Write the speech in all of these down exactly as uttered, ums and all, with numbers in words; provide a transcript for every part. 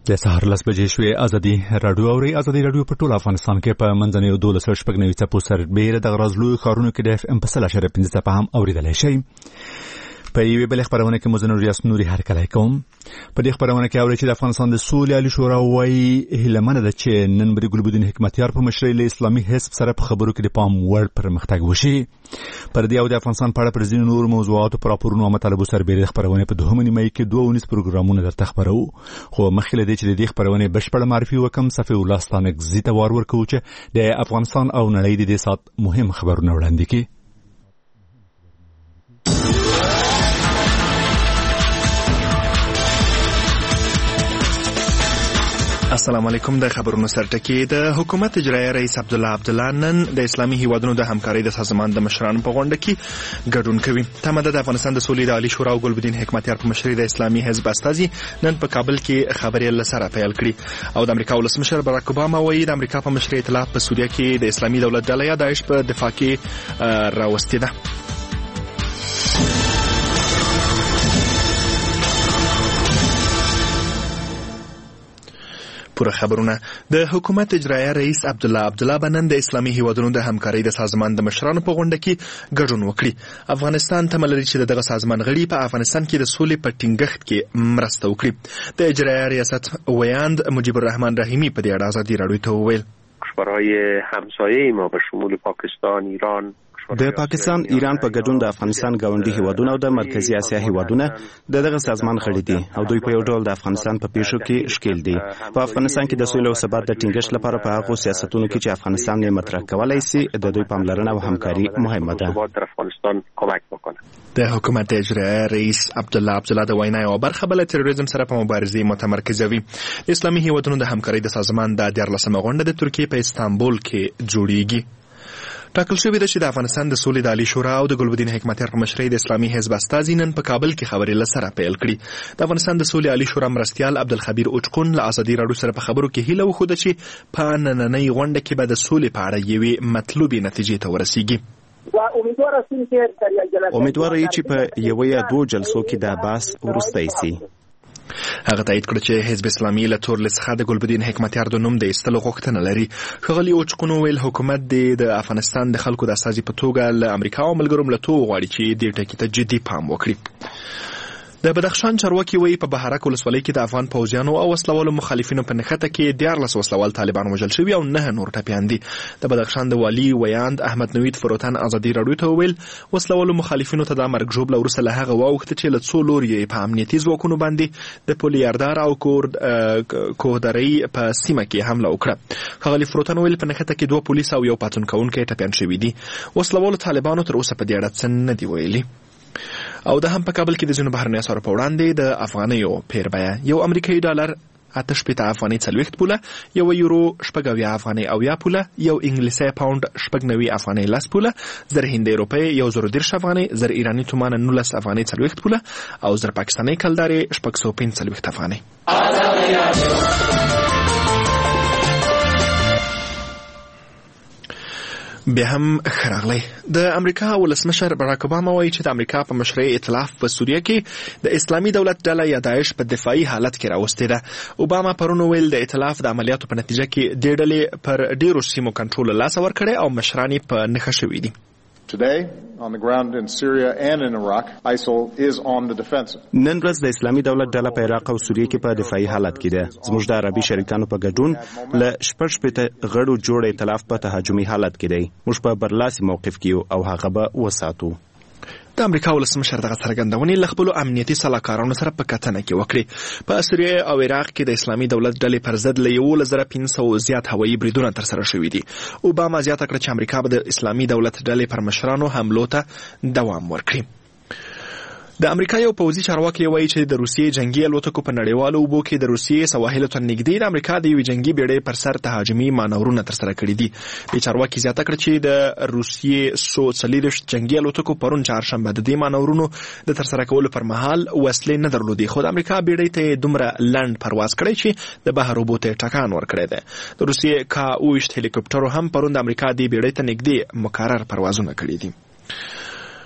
د سهار لس بجې شوې. ازادي راډیو اوري. ازادي راډیو په ټول افغانستان کې په منځنۍ دولس شپږ نوي څپو سربېره د غرضلو خارونو کې د اف ام په سل اشاریه پنځه څپه هم اوریدلای شئ. په یوې بلې خبرونه کې مزنور ریاست نوري هرکلی کوم. په دې خبرونه کې اوري چې د افغانستان د سولې عالی شورا وايي هیلمنه ده چې نن بری ګلبدین حکمتیار په مشرۍ له اسلامي حزب سره په خبرو کې د پام وړ پرمختګ وشي. پر دې او د افغانستان په اړه پر ځینو نور موضوعاتو پر راپورونو او مطالبو سربېره خبرونه په دوهمه نیمه کې دوه ونیس پروګرامونه درته خبرو. خو مخکې له دې چې د دې خبرونه بشپړه معرفي وکم صفي الله ستانک زیته وار ورکو چې د افغانستان او نړۍ د دې سات مهم خبرونه وړاندې کړي. السلام علیکم. د خبرونو سرټکی. د حکومت اجرایه رئیس عبدالله عبدالله نن د اسلامي هیوادونو د همکارۍ د سازمان د مشرانو په غونډه کې ګډون کوي. تمه ده د افغانستان د سولې د عالی شورا او ګلبدین حکمتیار په مشرۍ د اسلامي حزب استازي نن په کابل کې خبرې له سره پیل کړي. او د امریکا ولسمشر باراک اوباما وایي د امریکا په مشرۍ ائتلاف په سوریه کې د اسلامي دولت ډله یا داعش په دفاع کې راوستې ده. پوره خبرونه. د حکومت اجرایه رئیس عبدالله عبدالله بنن د اسلامي هیوادونو د همکارۍ د سازمان د مشرانو په غونډه کې ګډون وکړي. افغانستان تمه لري چې دغه سازمان غړي په افغانستان کې د سولې په ټینګښت کې مرسته وکړي. د اجرایه ریاست ویاند مجیب الرحمن رحیمی په دې اړه ازادي راډیو ته وویل کشورهای همسایه ما به شمول پاکستان، ایران، د پاکستان، ایران په ګډون د افغانستان ګاونډي هیوادونه او د مرکزی اسیا هیوادونه د دغه سازمان غړي دي او دوی په یو ډول د افغانستان په پیښو کې شکیل دي. په افغانستان کې د سولې او ثبات د ټینګښت لپاره په هغو سیاستونو کې چې افغانستان یې مطرح کولای شي د دوی پاملرنه او همکاري مهمه ده. د حکومت اجرایه رئیس عبدالله عبدالله د وینا یو برخه بل تروریزم سره په مبارزې متمرکزوي. اسلامي هیوادونو د همکارۍ د سازمان د دیارلسمه غونډه د ترکیې په استانبول کې جوړیږي. ټاکل شوې ده چې د افغانستان د سولې د عالی شورا او د ګلبدین حکمتیار په مشرۍ د اسلامي حزب استازي نن په کابل کې خبرې له سره پیل کړي. د افغانستان د سولې عالی شورا مرستیال عبدالخبیر اوچقون له ازادي راډیو سره په خبرو کې هیله وښوده چې په نننۍ غونډه کې به د سولې په اړه یوې مطلوبې نتیجې ته ورسیږي. امیدواره یې چې په یو یا دوه جلسو کې د بحث وروسته شي. هغه تایید کړ چې حزب اسلامي له تورل څخه د ګلبدین حکمتیار د نوم د ایستلو غوښتنه لري. ښاغلي اوچقون ویل حکومت د افغانستان د خلکو د استازي په توګه له امریکا او ملګرو ملتونو غواړي چې دې ټکي ته جدي پام وکړي. د بدخشان چارواکي وایي په بهارک ولسوالۍ کې د افغان پوځیانو او وسلوالو مخالفینو په نښته کې دیارلس وسلوال طالبان وژل شوي او نه نور ټپیان دي. د بدخشان د والي ویاند احمد نوید فروتن ازادي راډیو ته وویل وسلوالو مخالفینو ته د مرګ ژوبله وروسته له هغه واوښته چې له څو لوري یې په امنیتي ځواکونو باندې د پولیاردار او کوهدرۍ په سیمه کې حمله وکړه. ښاغلي فروتن وویل په نښته کې دوه پولیس او یو پاڅون کوونکی ټپیان شوي دي. وسلوالو طالبانو تر اوسه په دې اړه څه نه دي ویلي. او د هم په کابل کې د ځینو بهرنیو اسعارو په وړاندې د افغانیو پیر بیه یو امریکایي ډالر اته شپېته افغانۍ څلوېښت پوله، یو یورو شپږ اویا افغانۍ اویا پوله، یو انګلیسي پاونډ شپږ نوي افغانۍ لس پوله، زر هندۍ روپۍ یو زر دېرش افغانۍ، زر ایراني تومانه نولس افغانۍ څلوېښت پوله او زر پاکستانۍ کلدارې شپږ سوه پنځه څلوېښت افغانۍ. بیا هم خراغلی. د امریکا ولسمشر باراک اوباما وایي چې د امریکا په مشرۍ ائتلاف په سوریه کې د اسلامي دولت ډله یا داعش په دفاعي حالت کې راوستې ده. اوباما پرون ویل د ائتلاف د عملیاتو په نتیجه کې دې ډلې پر ډیرو سیمو کنټرول له لاسه ورکړی او مشران یې په نښه شوي دي. Today, on the ground in Syria and in Iraq, I S I L is on the defensive. نن ورځ د اسلامي دولت ډله په عراق او سوریه کې په دفاعي حالت کې ده. زموږ د عربي شریکانو په ګډون له شپږ شپېته غړو جوړ ائتلاف په تهاجمي حالت کې دی. موږ په برلاسي موقف کې یو او هغه به وساتو. د امریکا ولسمشر دغه څرګندونې له خپلو امنیتي سلاکارانو سره په کتنه کې وکړې. په سوریه او عراق کې د اسلامي دولت ډلې پر ضد له یولس زره پنځه سوه زیات هوایي بریدونه ترسره شوي دي. اوباما زیاته کړه چې امریکا به د اسلامي دولت ډلې پر مشرانو حملو ته دوام ورکړي. د امریکا یو پوځي چارواکي وایي چې د روسیې جنگي الوتکو په نړیوالو اوبو کې د روسیې سواحلو ته نږدې د امریکا د یوې جنگي بیړۍ پر سر تهاجمي مانورونه ترسره کړي دي. د چارواکي زیاته کړه چې د روسیې څو څلېرویشت جنگي الوتکو پرون چهارشنبه د دې مانورونو د ترسره کولو پر مهال وسلې نه درلودې، خو د امریکا بیړۍ ته دومره لنډ پرواز کړی چې د بحر اوبو ته ټکان ورکړی دی. د روسیې کا اوویشت هلیکوپټرو هم پرون د امریکا دې بیړۍ ته نږدې مکرر پروازونه کړي دي.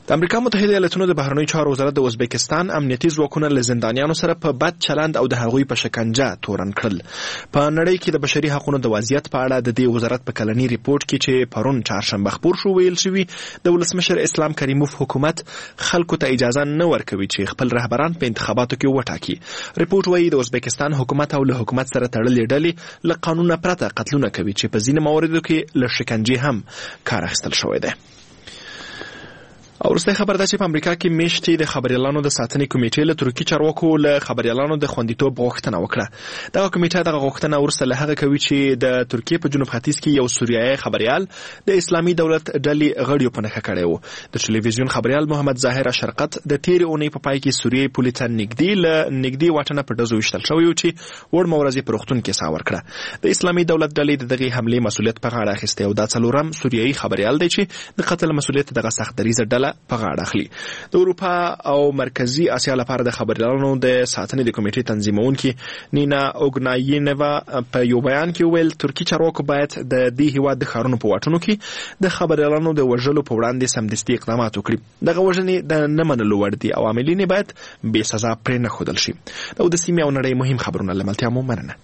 د امریکا متحده ایالاتونو د بهرنیو چارو وزارت د ازبکستان امنیتي ځواکونه له زندانیانو سره په بد چلند او د هغوی په شکنجه تورن کړل. په نړۍ کې د بشري حقوقو د وضعیت په اړه د دې وزارت په کلنی ریپورت کې چې پرون چهارشنبه خپور شو ویل شوی د ولسمشر اسلام کریموف حکومت خلکو ته اجازه نه ورکوي چې خپل رهبران په انتخاباتو کې وټاکي. ریپورت وايي د ازبکستان حکومت او له حکومت سره تړلې ډلې له قانون پرته قتلونه کوي چې په ځینې مواردو کې له شکنجې هم کار اخیستل شوی دی. او وروسته خبر ده چې په امریکا کې میشتې د خبريالانو د ساتنې کمیټې له ترکي چارواکو له خبريالانو د خوندیتوب غوښتنه وکړه. دغه کمیټه دغه غوښتنه وروسته له هغه کوي چې د ترکیې په جنوب ختیځ کې یو سوریایي خبريال د اسلامي دولت ډلې غړیو په نښه کړی و. د ټلویزیون خبريال محمد ظاهر اشرقت د تیرې اونۍ په پای کې سوریې پولې ته نږدې له نږدې واټنه په ډزو ویشتل شوی و چې وړ مورزې په روغتون کې ساه ورکړه. د اسلامي دولت ډلې د دغې حملې مسؤلیت په غاړه اخیستی او دا څلورم سوریایي خبريال دی چې د قتل مسؤلیت دغه سخت دریځه ډله په غاړه اخلي. د اروپا او مرکزی اسیا لپاره د خبريالانو د ساتنې د کمیټې تنظیمونکي نینا اوګناینوا په یو بیان کې ویل ترکی چارواکو باید د دې هیواد د ښارونو په واټونو کې د خبريالانو د وژلو په وړاندې سمدستي اقدامات وکړي. دغه وژنې د نه منلو وړ دي او عاملین باید بې سزا پرې نه ښودل شي. دا د سیمې او نړۍ مهم خبرونه له ملتیا مو مننه.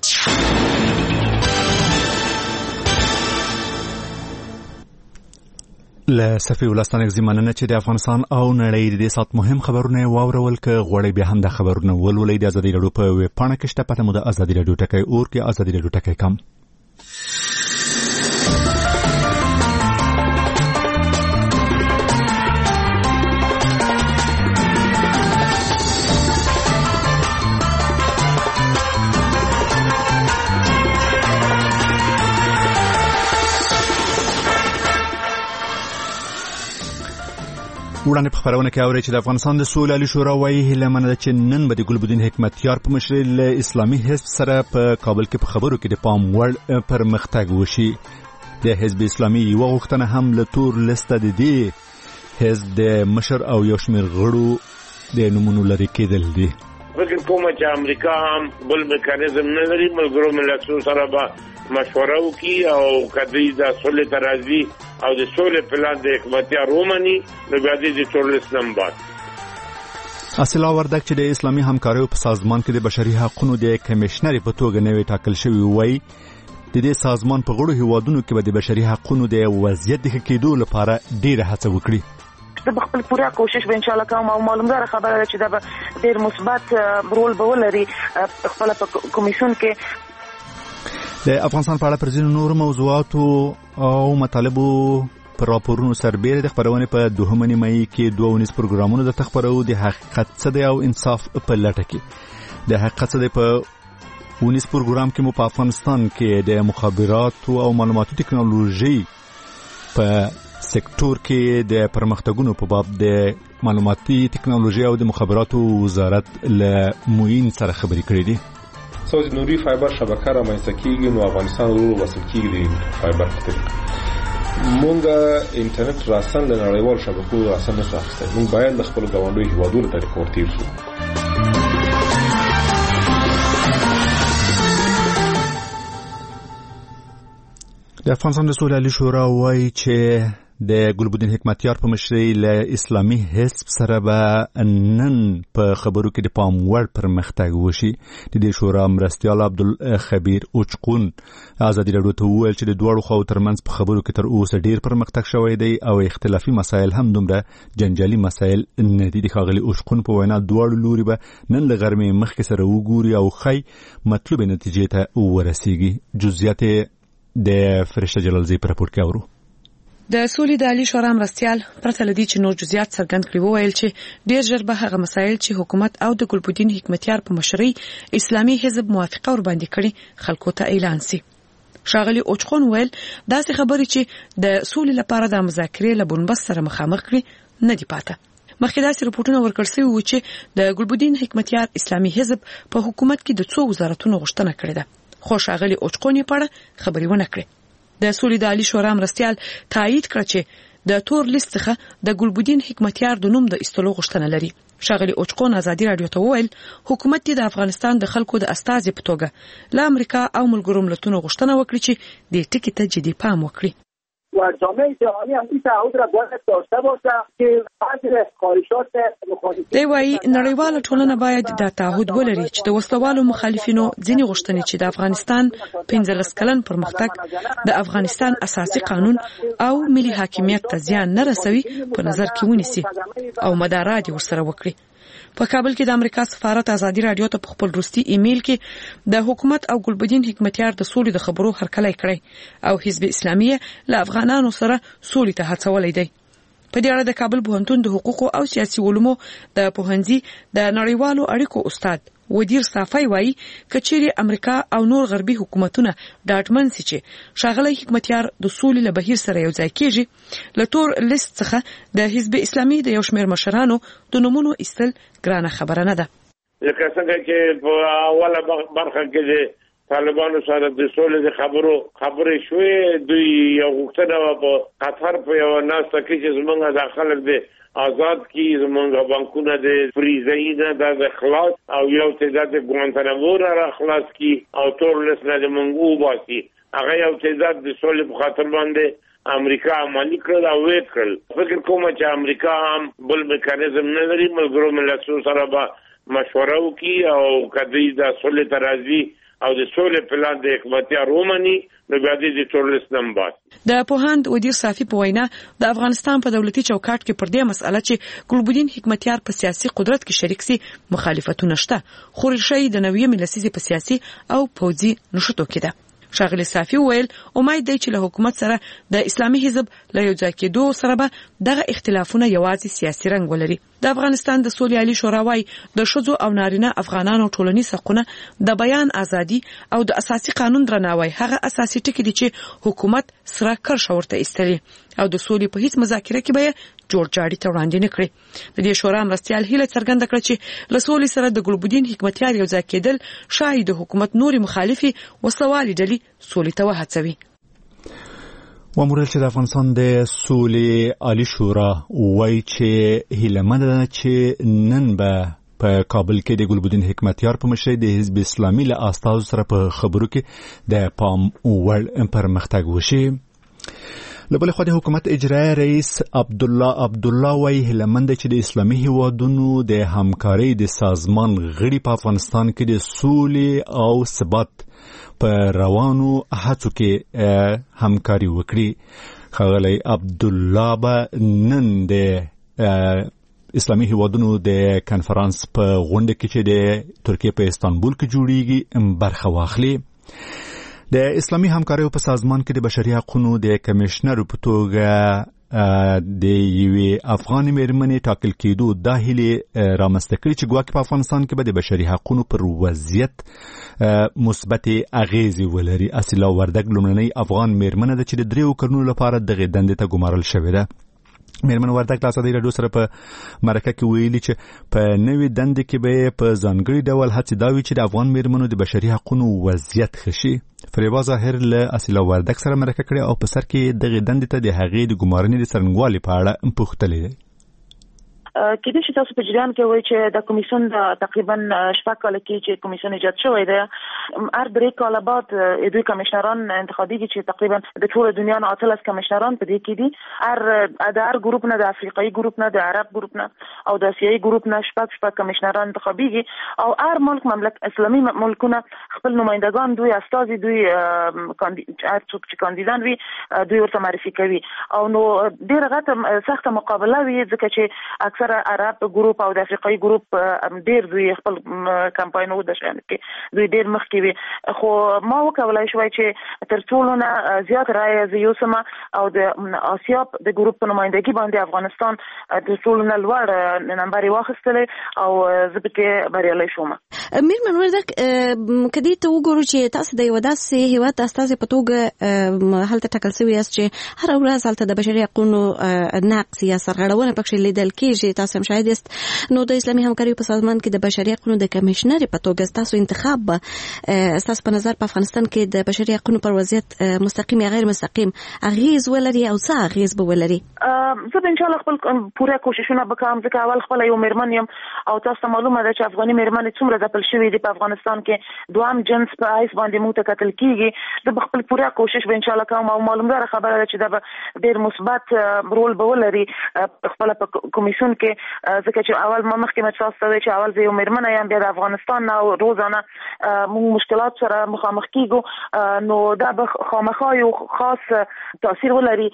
له صفي ولستان غزمانه چې د افغانستان او نړۍ د سات مهم خبرونه واورول ک غوړې به هم د خبرونه ولولې د ازادي رادیو په ویب پاڼه کې شته پته مو د ازادي رادیو ټکی اور کې ازادي رادیو ټکی کم. وړاندې په خبرونه کې اوري چې د افغانستان د سولې عالی شورا وايي هله مننه چې نن به د ګلبدین حکمتیار په مشرۍ له اسلامي حزب سره په کابل کې په خبرو کې د پام وړ پرمختګ وشي. د حزب اسلامي یو غوښتنه هم له تور لسته د دې حزب د مشر او یو شمېر غړو د نمونو لري کېدل دي. فکر کوم چې امریکا هم بل میکانیزم نه لري ملګرو ملتونو سره به مشوره وکړي او کدی د صلح ترازی او د صلح پلان د حکمتیار ومني نو بیا د ټولنیز نمبر اصله وردک چې د اسلامي همکاریو په سازمان کې د بشري حقوقو د کمشنر په توګه نوې ټاکل شوی وای د دې سازمان په غړو هیوادونو کې به د بشري حقوقو د وضعیت د ښه کېدو لپاره ډېره هڅه وکړي. د خپل پوره کوشش به ان شاء الله کوم او معلومدار خبره ده چې دا ډېر مثبت رول به ولري خپل په کمیشن کې. د افغانستان په اړه پر ځینو نورو موضوعاتو او مطالبو پر راپورونو سربېره د خبرونه په دوهمه نیمایي کې دوه ونیز پروګرامونو د تخبرو د حقیقت څه دی او انصاف په لټه کې. د حقیقت څه دی په ونیز پروګرام کې مو په افغانستان کې د مخابراتو او معلوماتي ټکنالوژي په سکتور کې د پرمختګونو په باب د معلوماتي ټکنالوژي او د مخابراتو وزارت له موین سره خبرې کړې دي. سوز نوري فایبر شبکه را مېنځته کیږي نو افغانستان ورو وصل کیږي د فایبر خطر مونږه انټرنیټ راسن له نړیوال شبکو راسن نه اخیستل. مونږ باید د خپل ګاونډي هیوادونو ته ورتیر شو. د افغانستان د سولې عالی شورا وايي چې د ګلبدین حکمتیار په مشرۍ له اسلامي حزب سره به نن په خبرو کې د پام وړ پرمختګ وشي. د دې شورا مرستیال عبدالخبیر اوچقون ازادي رادیو ته وویل چې د دواړو خواو ترمنځ په خبرو کې تر اوسه ډیر پرمختګ شوی دی او اختلافي مسایل هم دومره جنجالي مسایل نه دي. د ښاغلي اوچقون په وینا دواړو لوري به نن له غرمې مخکې سره وګوري او ښایي مطلوبې نتیجې ته ورسیږي. جزئیات د فرشته جلالزی په راپور کې اورو. د سولې د عالی شورا مرستیال پرته لدی چې نور جزئیات څرګند کړي وویل چې ډیر ژر به هغه مسایل چې حکومت او د ګلبدین حکمتیار په مشرۍ اسلامي حزب موافقه ور باندې کړي خلکو ته اعلان سي. ښاغلي اوچقون ویل داسې خبرې چې د سولې لپاره د مذاکرې له بنبست سره مخامخ کړي نه دی پاته. مخکې داسې رپورټونه ورکړل شوي وو چې د ګلبدین حکمتیار اسلامي حزب په حکومت کې د څو وزارتونو غوښتنه کړې ده خو ښاغلي اوچقون په اړه خبرې ونه کړې. د سولې د عالی شورا مرستیال تایید کړ چې د تور لیست څخه د ګلبدین حکمتیار د نوم د استلو غوښتنه لري. ښاغلي اوچقون ازادي رادیو ته وویل حکومت د افغانستان د خلکو د استازي په توګه له امریکا او ملګرو ملتونو غوښتنه وکړي چې د ټکی ته جدي پام وکړي. و جامعه جهانی هم این تعهد را باید داشته باشه که بعضی خواهشات مخالفین دی وايي نړیواله ټولنه باید د تعهد ولري چې د وسلوالو مخالفینو ځینې غوښتنې چې د افغانستان پنځلس کلن پرمختګ د افغانستان اساسي قانون او ملي حاکمیت ته زیان نه رسوي په نظر کې ونیسي او مدارات ورسره وکړي. په کابل کې د امریکا سفارت ازادي رادیو ته په خپل وروستي ایمیل کې د حکومت او ګلبدین حکمتیار د سولې د خبرو هرکلی کړی او حزب اسلامي له افغانانو سره سولې ته هڅولې دی. په دې اړه د کابل پوهنتون د حقوقو او سیاسي علومو د پوهنځي د نړیوالو اړیکو استاد ودیر صافی وایي کچېری امریکا او نور غربي حکومتونه ډاډمن سي چې شاغلی حکمتیار د سولې له بهیر سره یو ځای کیږي. له تور لیست څخه د حزب اسلامي د یو شمېر مشرانو د نومونو ایستل ګرانه خبره نه ده. لکه څنګه چې په اوله برخه کې د طالبانو سره د سولې د خبرو خبرې شوې، دوی یو غوښتنه په قطر په یو ناسته کې چې زمونږ د خلک د آزاد کی زمونږ بانکونه د فریزینه د خلاص او یو تعداد د ګوانتانامو را خلاص کی او ټول لسنه د منغو باسي، هغه یو تعداد د سولې په خاطر باندې امریکا عملی کړل او ویټ کړل. فکر کوم چې امریکا هم بل میکانیزم نه لري، ملګرو ملتونو سره به مشوره وکړي او کدی د سولې ترازی او د سولې پلان د حکمتیار رومني نو بیا د ټولست نمبر د پوهاند ودیر صافی په وینا د افغانستان په دولتي چوکاټ کې پر دې مسأله چې ګلبدین حکمتیار په سیاسي قدرت کې شریک سي مخالفتونه شته، خو ریښې د نوې ملسیزي په سیاسي او پوځي نشټو کې ده. شاغلی صافی ویل امید دی چې له حکومت سره د اسلامي حزب له یو ځای کېدو سره به دغه اختلافونه یوازې سیاسي رنګ ولري. د افغانستان د سولې عالی شورا وايي د ښځو او نارینه افغانانو ټولنیز حقونه، د بیان ازادي او د اساسي قانون درناوی هغه اساسي ټکي دي چې حکومت سره کرښه ورته ایستلي او د سولې په هیڅ مذاکره کې به جوړ جاړي ته وړاندې نه کړي. د دې شورا مرستيال هیله څرګنده کړه چې له سولې سره د ګلبدین حکمتیار یو ځای کېدل شاید د حکومت نوري مخالفي وسوالي ډلې سولې ته وهڅوي. ومورل چې د افغانستان د سولې عالی شورا وایي چې هیلهمند ده چې نن به په کابل کې د ګلبدین حکمتیار په مشرۍ د حزب اسلامي له استازو سره په خبرو کې د پام وړ پرمختګ وشي. له بلې خوا د حکومت اجرایي رئیس عبدالله عبدالله وایي هیلهمند چې د اسلامي هیوادونو د همکارۍ د سازمان غړي په افغانستان کې د سولې او ثبات په روانو هڅو کې همکاري وکړي. ښاغلی عبدالله به نن د اسلامي هیوادونو د کنفرانس په غونډه کې چې د ترکیه په استانبول کې جوړیږي برخه واخلي. د اسلامي همکاریو په سازمان کې د بشري حقوقو د کمشنر په توګه د یوې افغان مېرمنې ټاکل کېدو دا هیلې رامنځته کړي چې ګواکې په افغانستان کې به د بشري حقوقو پر وضعیت مثبت اغیزې ولري. اصیلا وردګ لومړنۍ افغان مېرمنه ده چې د دریو کلونو لپاره دغه دندې ته ګمارل شوې ده. مېرمن وردګ له ازادي راډیو سره په مرکه کې ویلي چې په نوې دندې کې به په ځانګړي ډول هڅې دا وي چې د افغان مېرمنو د بشري حقوقو وضعیت ښه شي. فریبا ظاهر له اصیلا وردګ سره مرکه کړې او په سر کې دغه دندې ته د هغې د ګمارنې د څرنګوالي په اړه پوښتلې ده. کله چې تاسو په جریان کې وایي چې د کمیسیون د تقریبا شپږ کال کې چې کمیسیون ایجاد شوی دی، هر درې کال بعد دوی کمشنران انتخابیږي چې تقریبا د ټول دنیا نه اتلس کمشنران په دې کې دي. هر د هر ګروپ نه، د افریقایي ګروپ نه، د عرب ګروپ نه او د اسیایي ګروپ نه شپږ شپږ کمشنران انتخابیږي او هر ملک مملک اسلامي ملکونه خپل نمائندگان دوی استازي دوی هر څوک چې کاندیدان وي دوی ورته معرفي کوي او نو ډېره غټه سخته مقابله وي ځکه چې اکثر عرب ګروپ او د افریقایي ګروپ ډېر دوی خپل کمپاینو د شان کې دوی ډېر مخکې وي. خو ما وکولای شوای چې تر ټولو نه زیات رایه زیوسمه او د آسیا د ګروپ په نمائندګي باندې افغانستان تر ټولو نه لوړ نمبر واخیستلې او زه پکې بریالۍ شوم. مېرمن وردګ کدی ته وګورو چې تاسو د یو داسې هیواد استازي په توګه هلته ټاکل شوی یاست چې هر ورځ هلته د بشري حقوقو نقض یا سرغړونه پکې لیدل کېږي، تاسو هم شاهد یاست. نو د اسلامي همکاریو په سازمان کې د بشري حقوقو د کمشنر په توګه تاسو انتخاب تاسو په نظر په افغانستان کې د بشري حقوقو پر وضعیت مستقیم یا غیر مستقیم اغیز ولري او څه اغیز به ولري؟ زه ان شاء الله خپل پوره کوششونه وکړم ځکه اول خپل یو میرمن یم او تاسو معلومه ده چې افغاني میرمنې څومره ځپل شوې دي په افغانستان کې دوام جنس په ایس باندې موږ ته قتل کیږي. زه خپل پوره کوشش به ان شاء الله کوم او معلومه خبره ده چې دا ډیر مثبت رول به ولري خپل په کمیسیون کې ځکه چې اول ما مخکې مې تاسو ته چې اول زه یو میرمن یم بیا د افغانستان او روزانه موږ مشکلات سره مخامخ کیږو نو دا به خامخا یو خاص تاثیر ولري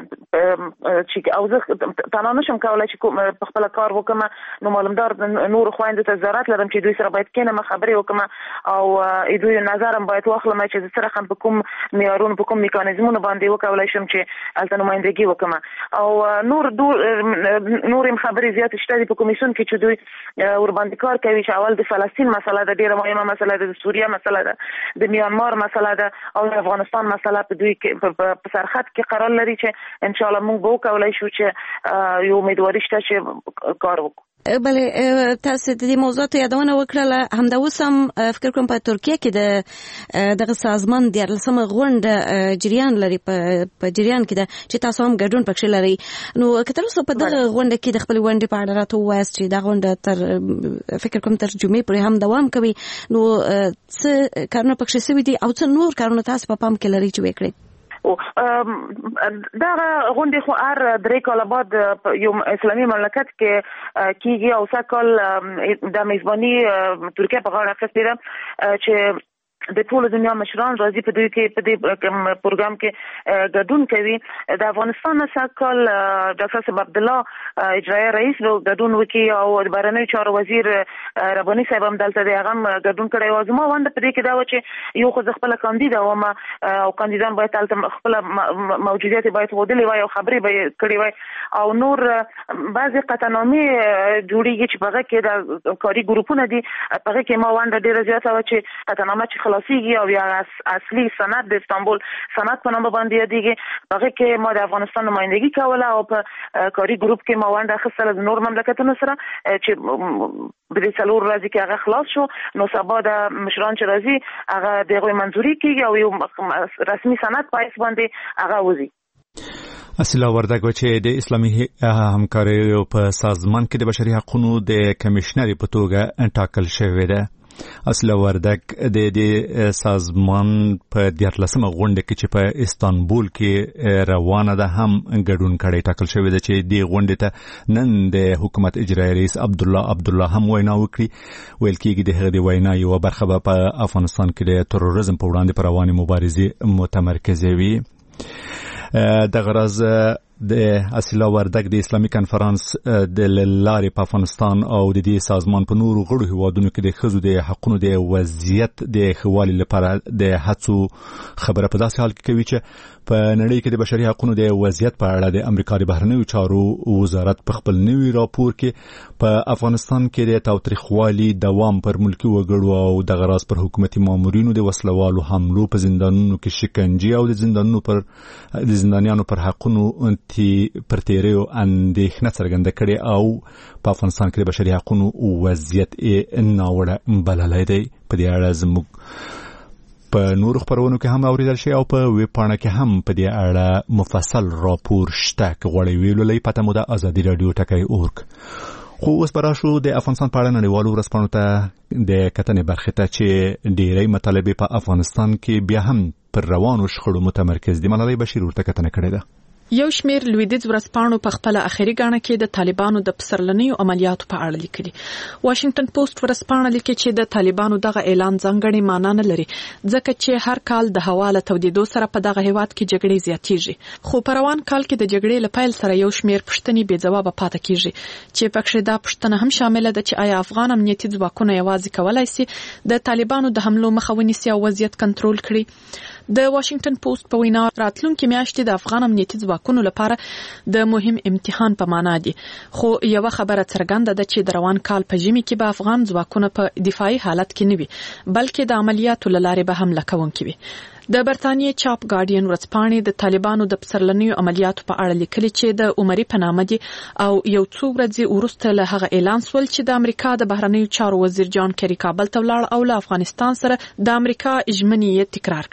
چې او زه تنها نشم کولای چې په خپل کار وکم نو معلومدار نور خويندو ته ضرورت لرم چې دوی سره باید کینه خبرې وکم او دوی نظرم باید واخلم چې سره هم په کوم معیارونو په کوم میکانیزمونو باندې وکولای شم چې الته نمائندګي وکم او نور نور خبرې زیات شته په کمیسیون کې چې دوی ور باندې کار کوي چې اول د فلسطین مسله د ډیره مهمه مسله ده، د سوریه مسله ده، د میانمار مسله ده او د افغانستان مسله په دوی کې په سرحد کې قرار لري چې ان شاء الله موږ به وکولای شو چې یو امیدواري شته چې کار وکړو. بله تاسو د دې موضوعات یادونه وکړه همدا اوس هم فکر کوم په ترکیه کې د دغه سازمان د لسمه غونډه جریان لري په جریان کې ده چې تاسو هم ګډون پکې لري نو کله څو په دغه غونډه کې د خپل غونډې په اړه راته وایي چې دا غونډه تر فکر کوم تر جمعې پورې هم دوام کوي نو څه کارونه پکې شوي دي او څه نور کارونه تاسو په پام کې لري چې وکړئ؟ او دا غونډه خو هر درې کال بعد یو اسلامي مملکت کې کیږي او سکل د میزبانی ترکیه په غاړه اخیستې ده چې د ټول دنیا مشران راځي په دې کې په دې پروګرام کې ګډون کوي. د افغانستان سکل ډاکټر صاحب عبد الله اجرایي رئیس نو ګډون وکي او د بهرنیو چارو وزیر رباني صاحب هم دلته دی هغه ګډون کړی و. زما وند په دې کې دا و چې یو خو خپل کاندید او ما او کاندیدان باید تل خپل موجودیت باید ودلې وای او خبرې به کړې وای او نور بعضی قطعنامې جوړیږي چې په کې د کاري ګروپونه دي په کې ما وند ډیر زیاته و چې قطعنامه چې خلاصيږي او یا اصلي سند د استانبول سند په نوم باندې یادېږي هغه کې ما د افغانستان نمائندګي کوله او په کاري ګروپ کې ما ونده خسر د نور مملکتونو سره چې د څلور ورځې کې هغه خلاص شو نو سبا د مشران چې راځي هغه دغه منځوري کیږي او یو رسمي سند پایس باندې هغه وځي. اصله وردګ چې د اسلامي همکارۍ په سازمان کې د بشري حقوقو د کمشنر په توګه ټاکل شوی دی. اصله وردګ د دې سازمان په دیارلسمه غونډه کې چې په استانبول کې روانه ده هم ګډون کړی ټاکل شوی دی چې د غونډې ته نن د حکومت اجرایي رئیس عبد الله عبد الله هم وینا وکړي. ویل کېږي د هغې د وینا یوه برخه به په افغانستان کې د تروریزم په وړاندې پر روانې مبارزې متمرکزه وي. د غرض د اصله وردګ د اسلامي کنفرانس د لارې په افغانستان او د دې سازمان په نورو غړو هیوادونو کې د ښځو د حقوقو د وضعیت د ښه والي لپاره د هڅو خبره په داسې حال کې کوي چې په نړۍ کې د بشري حقوقو د وضعیت په اړه د امریکا د بهرنیو چارو وزارت په خپل نوي راپور کې په افغانستان کې د تاوتریخوالي دوام پر ملکي وګړو او د غراض پر حکومتي مامورینو د وسلوالو حملو په زندانونو کې شکنجه او د زندانونو پر د زندانیانو پر حقوقو پر تیریو اندېښنه څرګنده کړې او په افغانستان کې د بشري حقوقو وضعیت یې ناوړه بللی دی. په دې اړه زموږ په نورو خپرونو کې هم اوریدل شي او په ویب پاڼه کې هم په دې اړه مفصل راپور شته که غواړئ ویلولئ پته مو د ازادي راډیو ټکی اورګ. خو اوس به راشو د افغانستان په اړه نړیوالو ورځپاڼو ته د کتنې برخې ته چې ډېری مطالبې په افغانستان کې بیا هم پر روانو شخړو متمرکز دي. ملالۍ بشیر ورته کتنه کړې ده. یو شمیر لویدیځ ورځپاڼو په خپل اخیری غاڼه کې د طالبانو د پسرلنیو عملیاتو په اړه لیکلي. واشنگټن پوسټ ورځپاڼه لیکي چې د طالبانو دغه اعلان ځانګړی معنا نه لري ځکه چې هر کال د هوا له تودېدو سره په دغه هیواد کې جګړې زیاتېږي. خو په روان کال کې د جګړې له پیل سره یو شمیر پوښتنې بې ځوابه پاتې کیږي چې پکې دا پوښتنه هم شامله ده چې آیا افغان امنیتي ځواکونه یوازې کولای شي د طالبانو د حملو مخه ونیسي او وضعیت کنټرول کړي. د واشنگټن پوسټ په وینا راتلونکي میاشتې د افغان امنیتي ځواکونو لپاره د مهم امتحان په معنا دي. خو یو خبره څرګنده ده چې د روان کال په ژمي کې به افغان ځواکونه په دفاعي حالت کې نه وي بلکې د عملیاتو له لارې به حمله کوونکي وي. د برتانیې چاپ ګارډین ورځپاڼې د طالبانو د پسرلنیو عملیاتو په اړه لیکلي چې د عمري په نامه دي او یو څو ورځې وروسته له هغه اعلان سول چې د امریکا د بهرنیو چارو وزیر جان کری کابل ته ولاړ او له افغانستان سره د امریکا ژمنې تکرار کړې.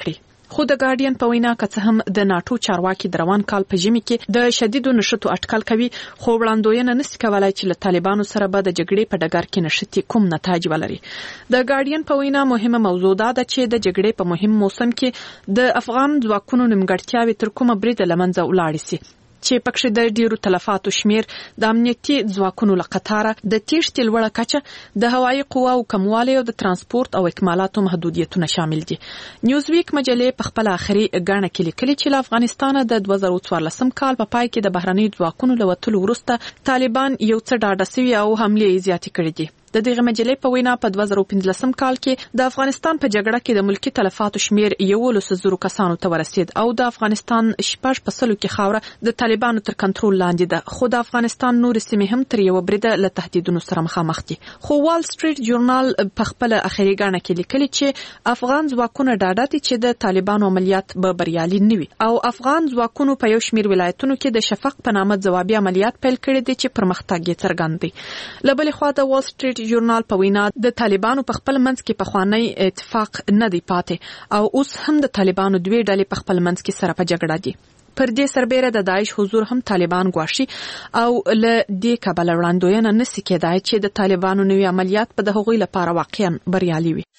خو د ګارډین په وینا که هم د ناتو چارواکي د روان کال په ژمي کې د شدیدو نشټو اټکل کوي، خو وړاندوینه نشي کولای چې له طالبانو سره به د جګړې په ډګر کې نشټي کوم نتایج ولري. د ګارډین په وینا مهمه موضوع ده چې د جګړې په مهم موسم کې د افغان ځواکونو نیمګړتیاوې تر کومه بریده لمنځه ولاړې سي، چې پکښې د ډیرو تلفاتو شمیر، د امنیتي ځواکونو له قطاره د تیښتې لوړه کچه، د هوایي قواو کموالی او د ترانسپورت او اکمالاتو محدودیتونه شامل دي. نیوزویک مجلې په خپل اخري غاڼه کې لیکلي چې له افغانستانه د دوه زره څوارلسم کال په پای کې د بهرنیو ځواکونو له وتلو وروسته طالبان یو څه ډاډه سوي او حملې یې زیاتې کړې دي. د دغه مجلې په وینا په دوه زره پنځلسم کال کې د افغانستان په جګړه کې د ملکی تلفاتو شمیر یولس زرو کسانو ته ورسید او د افغانستان شپږ په سلو کې خاوره د طالبانو تر کنټرول لاندې ده، خو د افغانستان نور سیمې هم تر یو بریده له تهدیدونو سره مخامخ دي. خو وال سټریټ جورنال په خپل اخري غاڼه کې لیکلي چې افغان ځواکونه ډاډه دي چې د طالبانو عملیات به بریالي نه وي او افغان ځواکونو په یو شمیر ولایتونو کې د شفق په نامه ځوابي عملیات پیل کړي دي چې پرمختګ یې څرګند دی. له بلې خوا د وال سټریټ جورنال په وینا د طالبانو په خپل منځ کې پخوانی اتفاق نه دی پاتې او اوس هم د طالبانو دوی ډلې په خپل منځ کې سره په جګړه دي. پر دې سربېره د داعش حضور هم طالبان ګواښي او له دې کبله وړاندوینه نشي کېدای چې د طالبانو نوي عملیات په د هغوی لپاره واقعا بریالي وي.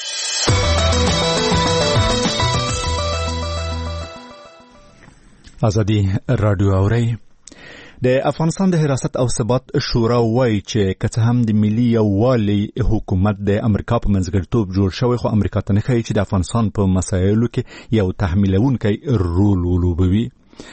ازادي رادیو اوري. د افغانستان د حراست او ثبات شورا وایي چې که څه هم د ملي یووالي حکومت د امریکا په منځګړیتوب جوړ شوی، خو امریکا ته نه ښایي چې د افغانستان په مسایلو کې یو تحمیلونکی رول ولوبوي.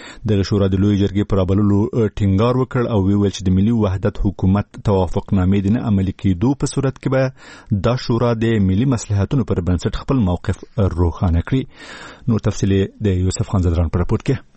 د شورا د لوی جرګې پر رابللو ټینګار وکړ او ویل چې د ملي وحدت حکومت توافقنامې د نه عملي کېدو په صورت کې به دا شورا د ملي مصلحتونو پر بنسټ خپل موقف روښانه کړي. نور تفصیل د یوسف خان زدران په راپور کې.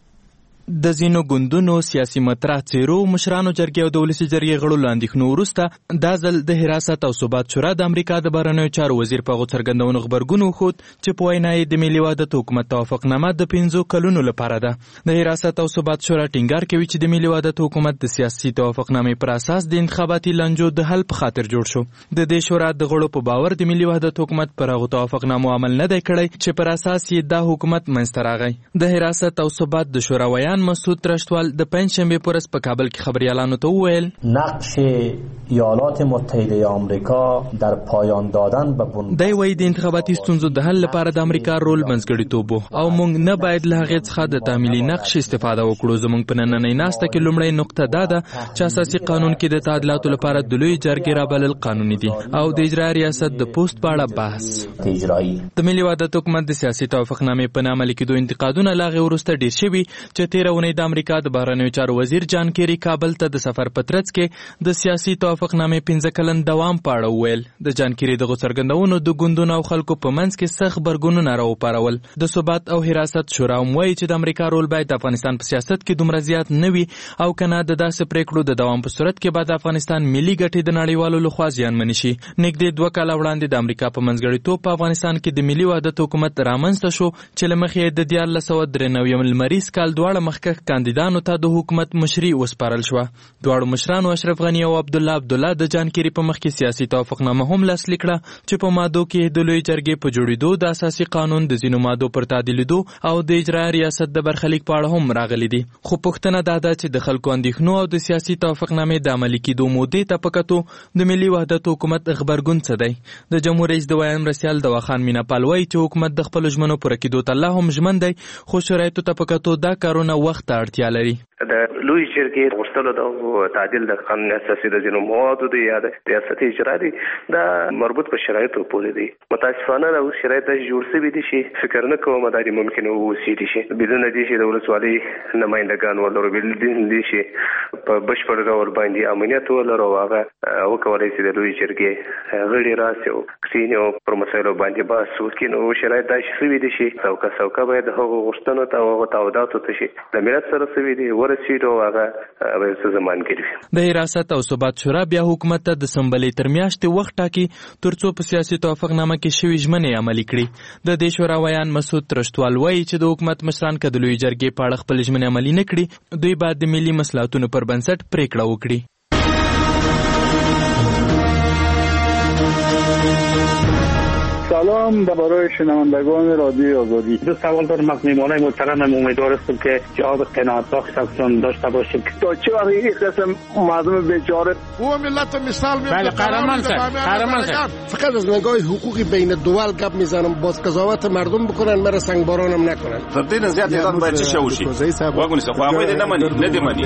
د ځینو ګوندونو سیاسي مطرح څیرو مشرانو جرګې او د ولسي جرګې غړو له اندېښنو وروسته دا ځل د حراست او ثبات شورا د امریکا د بهرنیو چارو وزیر په هغو څرګندونو غبرګون وښود چې په وینا یې د ملي وحدت حکومت توافقنامه د پنځو کلونو لپاره ده. د حراست او ثبات شورا ټینګار کوي چې د ملي وحدت حکومت د سیاسي توافقنامې پر اساس د انتخاباتي لانجو د حل په خاطر جوړ شو. د دې شورا د غړو په باور د ملي وحدت حکومت پر هغو توافقنامو عمل نه دی کړی چې پر اساس یې دا حکومت منځته راغی. د حراست او ثبات د شورا ویان مسعود ترشت د پنځشنبه په ورځ په کابل کې خبريالانو ته وویل نقش ایالات متحده آمریکا در پایان دادن به بن دی وایي د انتخاباتي ستونزو د حل لپاره د امریکا رول منځګړیتوب او موږ نه باید له هغې څخه د تعمیلي نقش استفاده وکړو. زموږ په نننۍ ناسته کې لومړی نقطه دا ده چې اساسي قانون کې د تعدیلاتو لپاره د لوی جرګې رابلل قانوني دي او د اجرایي ریاست د پوسټ په اړه بحث. د ملي وحدت حکومت د سیاسي توافقنامې په نه عملي کېدو انتقادونه له هغې وروسته ډېر شوي چې تېره اونۍ د امریکا د بهرنیو چارو وزیر جان کیری کابل ته د سفر په ترڅ کې د سیاسي توافقنامې پنځه کلن دوام په اړه وویل. د جان کیری دغه څرګندونو د ګوندونو او خلکو په منځ کې سخت غبرګونونه راوپارول. د ثبات او حراست شورا هم وایي چې د امریکا رول باید د افغانستان په سیاست کې دومره زیات نه وي او کنه د داسې پریکړو د دوام په صورت کې به د افغانستان ملي ګټې د نړیوالو لخوا زیانمنې شي. نږدې دوه کاله وړاندې د امریکا په منځګړیتوب په افغانستان کې د ملي وحدت حکومت رامنځته شو چې له مخې د دیارلس سوه درې نوي لمریز کال دواړه مخکښ کاندیدانو ته د حکومت مشري وسپارل شو. دواړو مشرانو اشرف غنی او عبدالله عبدالله د جان کیری په مخ کې سیاسي توافقنامه هم لاسلیک کړه چې په مادو کې د لوی جرګې په جوړېدو د اساسي قانون د ځینو مادو پر تعدیلېدو او د اجرایي ریاست د برخلیک په اړه هم راغلي دي. خو پوښتنه دا ده چې د خلکو اندېښنو او د سیاسي توافقنامې د عملي کېدو مودې ته په کتو د ملي وحدت حکومت غبرګون څه دی. د جمهور رئیس د ویاند مرستیال دواخان میناپال وایي چې حکومت د خپلو ژمنو پوره کېدو ته لا هم ژمن دی، خو شرایطو ته په کتو دا کارونه وخت ته اړتیا لري. د لوی جرګې غوښتلو د تعدیل د قانون اساسي د ځینو موادو د یا د ریاستي اجرا دي دا مربوط په شرایطو پورې دي. متاسفانه دا اوس شرایط جوړ شوي دي چې فکر نه کوم دا ممکن اوسي دي چې بدون دې چې د ولسوالۍ نمایندګان ولرو بدون دې چې په بشپړ ډول باندې امنیت ولرو هغه وکولای شي د لوی جرګې غړي راسي او کینو پر مسایلو باندې بحث وکړي. نو شرایط دا شوي دي چې څوکه څوکه باید هغه غوښتنو ته او تعهداتو ته شي د ملت سره شوي دي د حراست او ثبات شورا بیا حکومت ته د سنبلې تر میاشتې وخت ټاکي ترڅو په سیاسي توافقنامه کې شوي ژمنې عملي کړي. د دې شورا ویان مسعود ترشتوال وایي چې د حکومت مشران که د لوی جرګې په اړه خپل ژمنې عملي نه کړي، دوی باید د ملي مصلحتونو پر بنسټ پریکړه وکړي. سلام برای شنوندگان رادیو آزادی. دو سوال دارم از میهمانای محترمم، امیدوارم که جواب قناعت بخش ازشون داشته باشیم. تا چه وقت این قسم مردم بیچاره او ملت مثال میاد. بله قهرمان سر قهرمان سر فقط از نگاه حقوقی بین الدول گپ میزنم، باز قضاوت مردم بکنن، مرا سنگبارانم نکنن. فردین زیاد یادت باید چه شوشی واگونی سه خو هغه دې نه مني نه دې مني.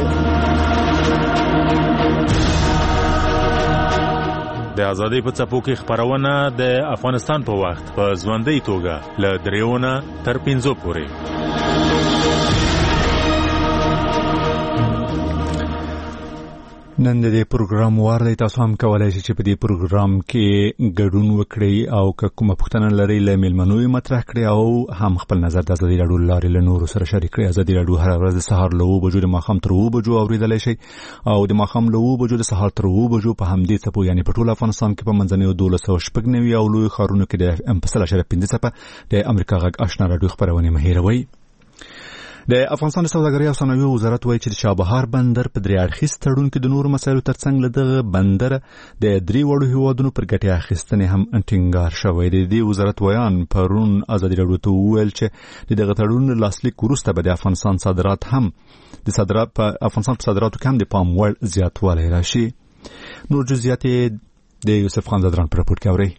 د ازادۍ په څپو کې خبرونه د افغانستان په وخت په ژوندۍ توګه له دریونه تر پنځو پورې. نن د دې پروګرام وار دی، تاسو هم کولای شئ چې په دې پروګرام کې ګډون وکړئ او که کومه پوښتنه لرئ له میلمنو یې مطرح کړئ او هم خپل نظر د ازادي راډیو له لارې له نورو سره شریک کړئ. ازادي راډیو هره ورځ د سهار له اوو بجو د ماښام تر اوو بجو اورېدلی شئ او د ماښام له اوو بجو د سهار تر اوو بجو په همدې څپو یعنې په ټول افغانستان کې په منځنیو دولس سوه شپږ نوي او لویو ښارونو کې د اف ام په سل اشاریه پنځه څپه د امریکا غږ آشنا راډیو خپرونې مه هېروئ. د افغانستان د سوداګرۍ او صنایعو وزارت وایي چې د چابهار بندر په درې اړخیز تړون کې د نورو مسایلو ترڅنګ له دغه بندر د درې وړو هیوادونو پر ګټې اخیستنې هم ټینګار شوی دی. د دې وزارت ویان پرون ازادي راډیو ته وویل چې د دغه تړون له لاسلیک وروسته به د افغانستان صادرات هم د صادرات په افغانستان په صادراتو کې هم د پام وړ زیاتوالی راشي. نور جزئیات د یوسف خان زدران په راپور کې اورئ.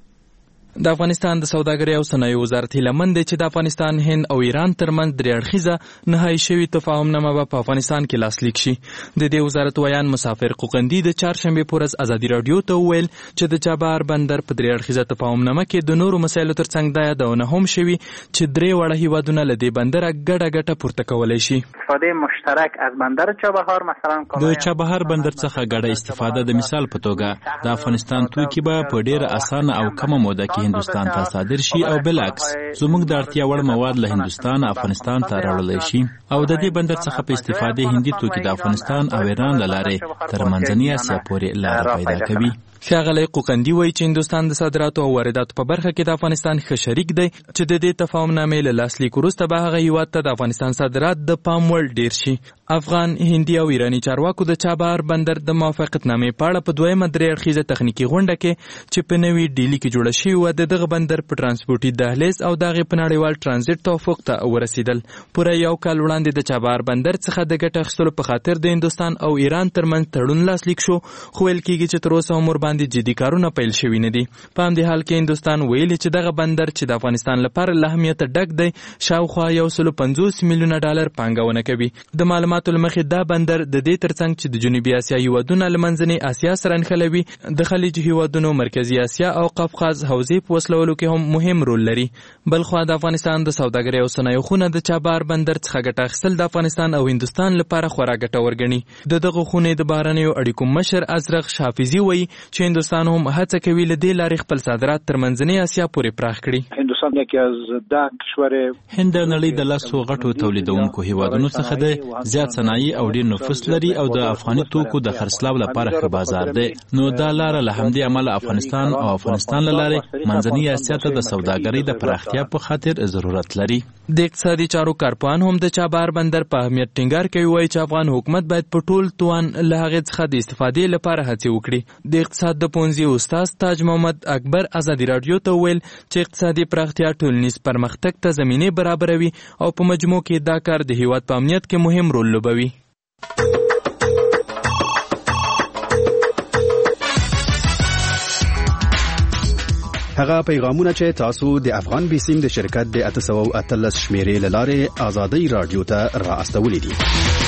د افغانستان د سوداګرۍ او صنایعو وزارت هیله دی چې د افغانستان، هند او ایران ترمنځ درې اړخیزه نهایی شوی تفاهمنامه به په افغانستان کې لاسلیک شي. د دې وزارت ویان مسافر قوقندي د چهارشنبې په ورځ ازادي راډیو ته وویل چې د چابهار بندر په درې اړخیزه تفاهمنامه کې د نورو مسایلو ترڅنګ دا یادونه هم شوي چې درې وړه هیوادونه له دې بندره ګډه ګټه پورته کولی شي. استفاده مشترک از بندر چابهار مثلا د چابهار بندر څخه ګډه استفاده د مثال په توګه د افغانستان توکي به په ډیره اسانه او کمه موده کې هندوستان ته صادر شي او بالعکس زموږ د اړتیا وړ مواد له هندوستان افغانستان ته راوړل شي او د دې بندر څخه په استفاده هندي توکي د افغانستان او ایران له لارې تر منځنۍ اسیا پورې لار پیدا کوي. ښاغلی قوقندي وایي چې هندوستان د صادراتو او وارداتو په برخه کې د افغانستان ښه شریک دی چې د دې تفاهمنامې له لاسلیک وروسته به هغه هیواد ته د افغانستان صادرات د پام وړ ډیر شي. افغان، هندي او ایراني چارواکو د چابهار بندر د موافقتنامې په اړه په دویمه درې اړخیزه تخنیکي غونډه کې چې په نوي ډیلي کې جوړه شوې وه د دغه بندر په ترانسپورټي دهلیز او د هغې په نړیوال ټرانزیټ توافق ته ورسېدل. پوره یو کال وړاندې د چابهار بندر څخه د ګټې اخیستلو په خاطر د هندوستان او ایران ترمنځ تړون لاسلیک شو، خو ویل کېږي چې تر اوسه هم ورباندې جدي کارونه پیل شوي نه دي. په همدې حال کې هندوستان ویلي چې دغه بندر چې د افغانستان لپاره له اهمیته ډک دی شاوخوا یو سلو پنځوس میلیونه ډالر پانګونه کوي. د معلوماتو له مخې دا بندر د دې ترڅنګ چې د جنوبي اسیا هیوادونه له منځنۍ اسیا سره نښلوي، د خلیج هیوادونو، مرکزي اسیا او قفقاز حوزې په وسلولو کې هم مهم رول لري. بلخوا د افغانستان د سوداګرۍ او صنایعو خونه د چابهار بندر څخه ګټه اخیستل د افغانستان او هندوستان لپاره خورا ګټور ګڼي. د دغه خونې د بهرنیو اړیکو مشر ازرق حافظي وایي چې هندوستان هم هڅه کوي له دې لارې خپل صادرات تر منځنۍ اسیا پورې پراخ کړي. هندوستان یکی از ده کشور هند د نړۍ د لسو غټو تولیدونکو هیوادونو څخه دی، زیات صنایع او ډیر نفوس لري او د افغاني توکو د خرڅلاو لپاره ښه بازار دی. نو دا لاره له همدې امله افغانستان او افغانستان له لارې منځنۍ اسیا ته د سوداګرۍ د پراختیا په خاطر ضرورت لري. د اقتصادي چارو کارپوهان هم د چابهار بندر په اهمیت ټینګار کوي، وایي چې افغان حکومت باید په ټول توان له هغې څخه د استفادې لپاره هڅې وکړي. د اقتصاد د پوهنځي استاد تاج محمد اکبر ازادي راډیو ته وویل چې اقتصادي پراختیا ټولنیز پرمختګ ته زمینې برابروي او په مجموع کې دا کار د هیواد په امنیت کې مهم رول لوبوي. هغه پیغامونه چې تاسو د افغان بیسیم د شرکت د اته سوه اتلس شمیرې له لارې ازادي راډیو ته را استولې دي.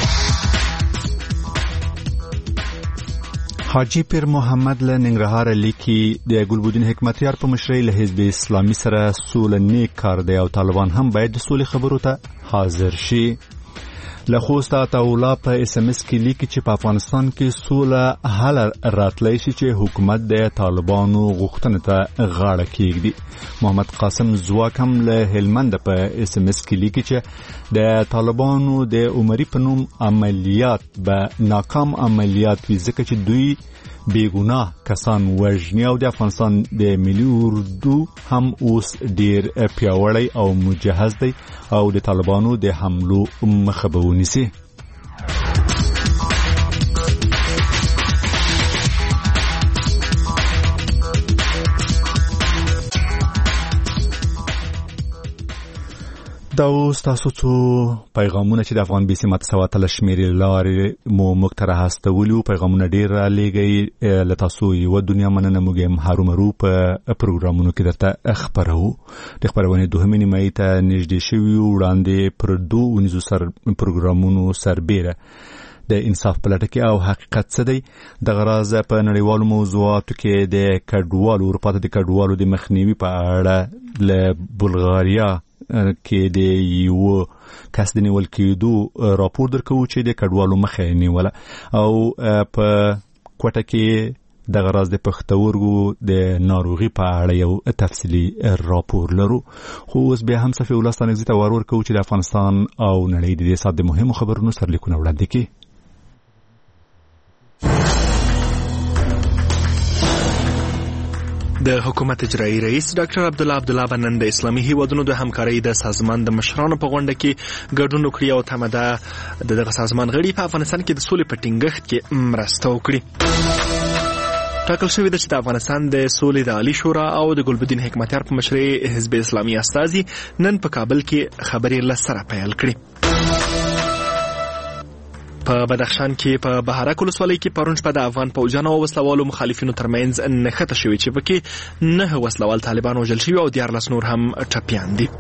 حاجی پیر محمد له ننګرهار لیکي د ګلبدین حکمتیار په مشرۍ له حزب اسلامي سره سوله نیک کار دی او طالبان هم باید د سولې خبرو ته حاضر شي. له خوسته عطاالله په اس ام اس کې لیکي چې په افغانستان کې سوله حل راتلی شي چې حکومت د طالبانو غوښتنې ته غاړه کېږدي. محمد قاسم زواک هم له هلمند په اس ام اس کې لیکي چې د طالبانو د عمري په نوم عملیات به ناکام عملیات وي ځکه چې دوی بیگناه کسان وژني او د افغانستان د ملي اردو هم اوس ډیر پیاوړی او مجهز دی او د طالبانو د حملو مخه به ونیسي. دا اوس تاسو څو پیغامونه چې د افغان بي سي متساوات لشمیري لارې مو مکتره هستولیو پیغامونه ډیر را لېږي له تاسو یو دنیا مننه موږ هرومرو په پروګرامونو کې درته خبرو د خبرونه دوهمې نیمه ته نږدې شوي وړاندې پر دوه ونیزو سر پروګرامونو سربېره د انصاف په لټه کې او حقیقت څه دی د غراز په نړیوالو موضوعاتو کې د کډوالو اروپا ته د کډوالو د مخنیوي په اړه له بلغاریا کې د یو کس د نیول کېدو راپور درکو چې د کډوالو مخه نیوله او په کوټه کې د غراز د پښتورګو د ناروغي په اړه یو تفصیلی راپور لرو خو اوس بیا هم صفي ولستان اگزیته ورور کوو چې د افغانستان او نړۍ د سات د مهمو خبرونو سرلیکونه وړاندې کړي. د حکومت اجرایی رئیس ډاکټر عبدالله عبدالله نن د اسلامي هیوادونو د همکارۍ د سازمان د مشرانو په غونډه کې ګډون وکړي او تمه ده د دغه سازمان غړي په افغانستان کې د سولې په ټینګښت کې مرسته وکړي. ټاکل شوې ده چې د افغانستان د سولې د عالی شورا او د ګلبدین حکمتیار په مشرۍ حزب اسلامي استازي نن په کابل کې خبرې له سره پیل کړي. په بدخشان کې په بهارک ولسوالۍ کې پرون شپه د افغان پوځیانو او وسلوالو مخالفینو ترمنځ نښته شوې چې پکې نه وسلوال طالبان وژل شوي او دیارلس نور هم ټپیان دي.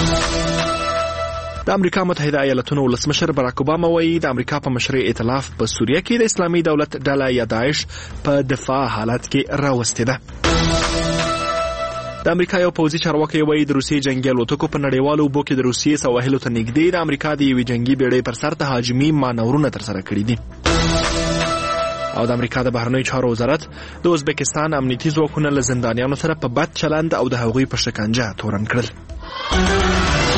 د امریکا متحده ایالاتونو ولسمشر باراک اوباما وایي د امریکا په مشرۍ ائتلاف په سوریه کې د اسلامي دولت ډله یا داعش په دفاع حالت کې راوستې ده. د امریکا یو پوځي چارواکي وایي د روسیې جنگي الوتکو په نړیوالو اوبو کې د روسیې سواحلو ته نږدې د امریکا د یوې جنگي بیړۍ پر سر تهاجمي مانورونه ترسره کړي دي. او د امریکا د بهرنیو چارو وزارت د ازبکستان امنیتي ځواکونه له زندانیانو سره په بد چلند او د هغوی په شکنجه تورن کړل.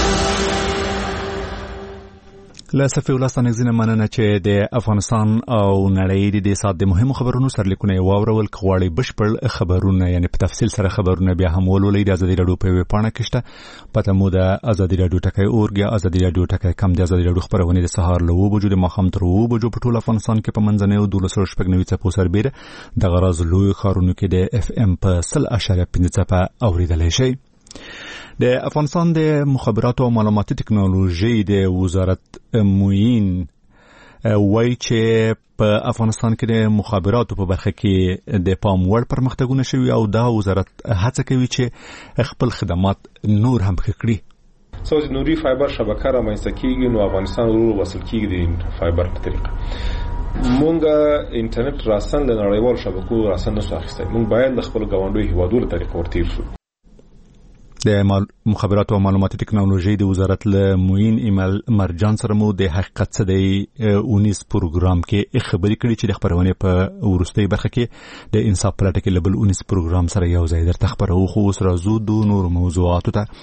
له صفي ولستان اگزینه مننه چې د افغانستان او نړۍ د سات د مهمو خبرونو سرلیکونه واورول کغواړي بشپړ خبرونه یعنی په تفصیل سره خبرونه بیا هم ولولئ د ازادي رادیو په ویب پاڼه کې شته پته مو د ازادي رادیو ټکی اورګ یا ازادي رادیو ټکی کم د ازادي رادیو خبرونه د سهار له وو بجو د ماخام تر وو بجو په ټول افغانستان کې په منځنۍ او دولسو شپږ څپو سربېره د غراز لوی خارونو کې د اف ام په صل اشاریه پنځه څپه اوریدلای شي. د افغانستان د مخابراتو او معلوماتي ټکنالوژي د وزارت موین وایي چې په افغانستان کې د مخابراتو په برخه کې د پام وړ پرمختګونه شوي او دا وزارت هڅه کوي چې خپل خدمات نور هم ښه کړي. څو چې نوري فایبر شبکه رامنځته کیږي نو افغانستان ورو وصل کیږي د فایبر په طریقه. مونږه انټرنیټ راسن له نړیوال شبکو راسن نشو اخیستای. مونږ باید د خپل ګاونډي هیوادونو طریقه ورتیر شو. د مخابراتو او معلوماتي ټکنالوژي د وزارت له موین ایمل مرجان سره مو د حقیقت څه دی اونیس پروګرام کې خبرې کړې چې د خبرونه په ورستۍ برخه کې د انصاف پلاټ کې لبل اونیس پروګرام سره یو ځای درته خبرو خو اوس راځو د نور موضوعاتو ته.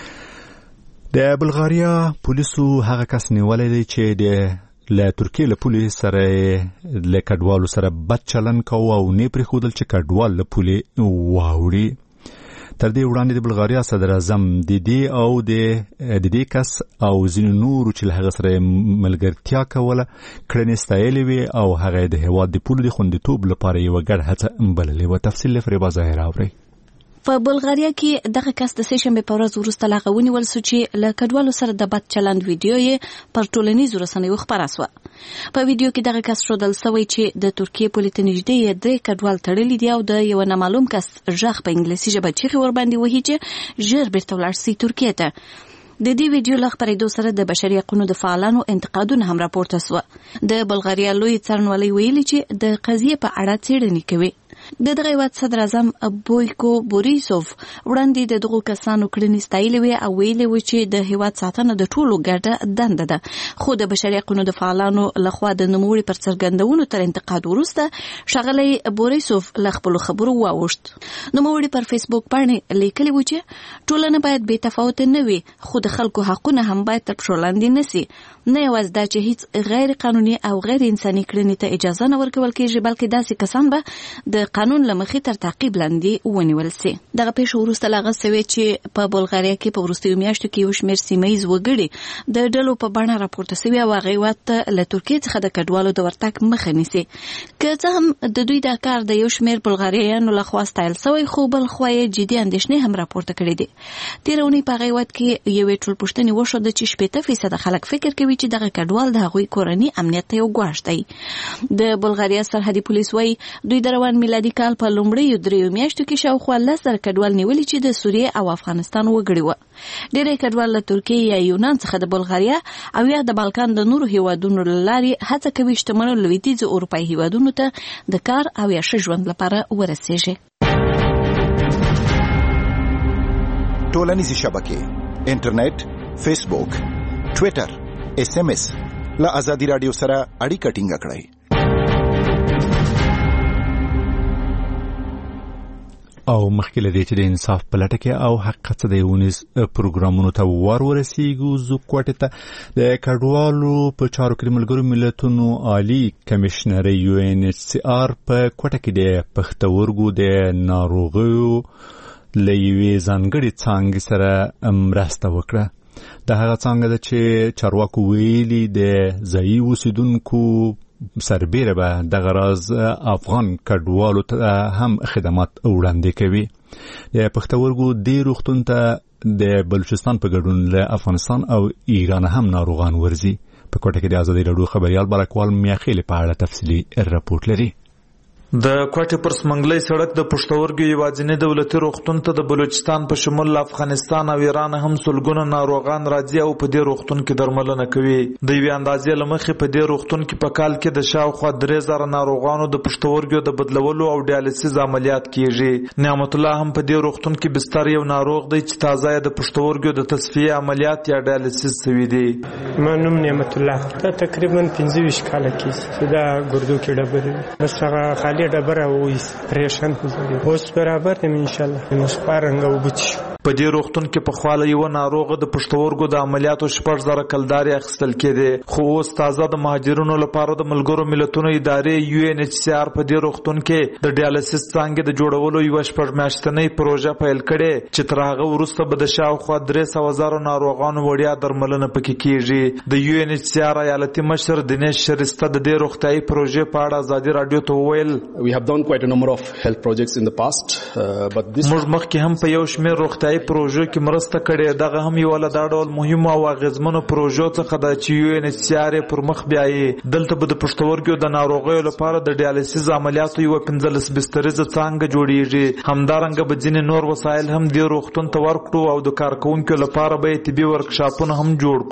د بلغاریا پولیسو هغه کس نیولې دی چې د له ترکیه له پولیس سره له کډوالو سره بد چلن کوي او نه پرې خودل چې کډوال له پولی واوړي. تر دې وړاندې د بلغاریا صدر اعظم د دې او د دې کس او ځینو نورو چې له هغه سره ملګرتیا کوله کړنې ستایلې وي او هغه د هیواد د پولو د خوندیتوب لپاره یو ګډ هڅه بللې و. تفصیل لري با ظاهر اوري. په بلغاریا کې دغه کس د سه شنبه په ورځ وروسته لغونی ول سو چې له کډوالو سره د بد چلند ویډیو یې پر ټولنیزو رسنیو خبره سو. په ویډیو کې دغه کس شودل سوی چې د ترکیه پولیس نږدې درې کډوال تړلي دي او د یو نامعلوم کس ژغ په انګلیسي ژبه چیغې ور باندې وهي چې ژر بیرته ولاړ شي ترکیه ته. د دې ویډیو له خبرېدو سره د بشري حقوقو د فعالانو انتقادونه هم راپورته سو. د بلغاریا لوی څارنوالۍ ویلي چې د قضیې په اړه څېړنې کوي. د دغه هیواد صدر اعظم بویکو بوریسوف وړاندې د دغو کسانو کړنې ستایلې وې او ویلي و چې د هیواد ساتنه د ټولو ګډه دنده ده. خو د بشري حقوقو د فعالانو لخوا د نوموړي پر څرګندونو تر انتقاد وروسته ښاغلی بوریسوف له خپلو خبرو واوښت. نوموړي پر فیسبوک باندې لیکلي و چې ټولنه باید بې تفاوته نه وي خو د خلکو حقونه هم باید تر پښو لاندې نه سي. نه یوازې دا چې هیڅ غیر قانوني او غیر انساني کړنې ته اجازه نه ورکول کېږي بلکې داسې کسان به د قانون لمخې تر تعقیب لاندې ونیول سي. دغه پیښه وروسته لاغه سوي چې په بلغاریا کې په وروستیو میاشتو کې یو شمېر سیمه‌ییز وګړي د ډلو په بڼه راپورته سوي او هغوی واک له ترکیې څخه د کډوالو د ورتګ مخه نیسي. که څه هم د دوی دا کار د یو شمېر بلغاریایانو لخوا ستایل سوی، خو بل خوا یې جدي اندېښنې هم راپورته کړي دي. تېره اونۍ په هغه هېواد کې یوې ټولپوښتنې وښوده چې شپېته فیصده خلک فکر کوي چې دغه کډوال د هغوی کورني امنیت ته یو ګواښ دی. د بلغاریا سرحدي پولیس وایي دوی د روان میلادي کال په لومړیو دریو میاشتو کې شاوخوا لس زره کډوال نیولي چې د سوریې او افغانستان وګړي وو. ډېری کډوال له ترکیې یا یونان څخه د بلغاریا او یا د بالکان د نورو هېوادونو له لارې هڅه کوي شتمنو لوېدیځو اروپایي هېوادونو ته د کار او یا ښه ژوند لپاره ورسیږي. ټولنیزې شبکې، انټرنیټ، فیسبوک، ټویټر، اس ام اس له ازادي راډیو سره اړیکه ټینګه کړئ. او مخکې له دې چې د انصاف په لټه کې او حقیقت څه دی ونیز پروګرامونو ته ور ورسیږو، زه کوټې ته د کډوالو په چارو کې د ملګرو ملتونو عالي کمیشنرۍ یو ان ایچ سی آر په کوټه کې د پښتورګو د ناروغیو له یوې ځانګړې څانګې سره مرسته وکړه. د هغه څانګه ده چې چارواکو ویلي د ځایي اوسیدونکو سربیره به دغه راز افغان کډوالو ته هم خدمات وړاندې کوي. د پښتورګو دې روغتون ته د بلوچستان په ګډون له افغانستان او ایران هم ناروغان ورځي. په کوټه کې د ازادي راډیو خبريال بلکوال میاخیل په اړه تفصیلي رپورټ لري. د کوټې پر سمنګلۍ سړک د پښتورګو یوازینی دولتي روغتون ته د بلوچستان په شمول افغانستان او ایران هم سلګونه ناروغان راځي او په دې روغتون کې درملنه کوي. د یوې اندازې له مخې په دې روغتون کې په کال کې د شاوخوا درې زره ناروغانو د پښتورګو د بدلولو او ډیالسیس عملیات کیږي. نعمت الله هم په دې روغتون کې بستر یو ناروغ دی چې تازه د پښتورګو د تصفیه عملیات یا ډیالسیس شوی دی. ما نوم نعمت الله، دا تقریبا پنځه ویشت کاله کېږي دا ګردو کې ډبرې بس هغه خالي ډبره وایي پریشن اوس برابر یم ان شاء الله نو سپارنګ وبچ. په دې روغتون کې په خواله یو ناروغ د پښتورګو د عملیاتو شپږ زره کلداري اخیستل کېده، خو اوس تازه د مهاجرینو لپاره د ملګرو ملتونو ادارې یو ان ایچ سی آر په دې روغتون کې د ډیالسیس څانګې د جوړولو یو شپږ میاشتنۍ پروژه پیل کړې چې تر هغه وروسته به د شاوخوا درې سوه زره ناروغانو وړیا درملنه پکې کېږي. د یو ان ایچ سی آر ایالتي مشر دنیش شریسته د دې روغتیايي پروژې په اړه ازادي راډیو ته وویل We have done quite a number of health projects in the past, uh, but this موږ مخکې هم په یو شمېر روغتیايي پروژو کې مرسته کړې. دغه هم یو له دا ډول مهمو او اغیزمنو پروژو څخه ده چې یو ان ایچ سی آر پر مخ بیایي. دلته به د پښتورګو د ناروغیو لپاره د ډیالسیس عملیاتو یو پنځلس بستریزه څانګه جوړیږي. همدارنګه به ځینې نور وسایل هم دې روغتون ته ورکړو او د کارکوونکو لپاره به طبي ورکشاپونه هم جوړ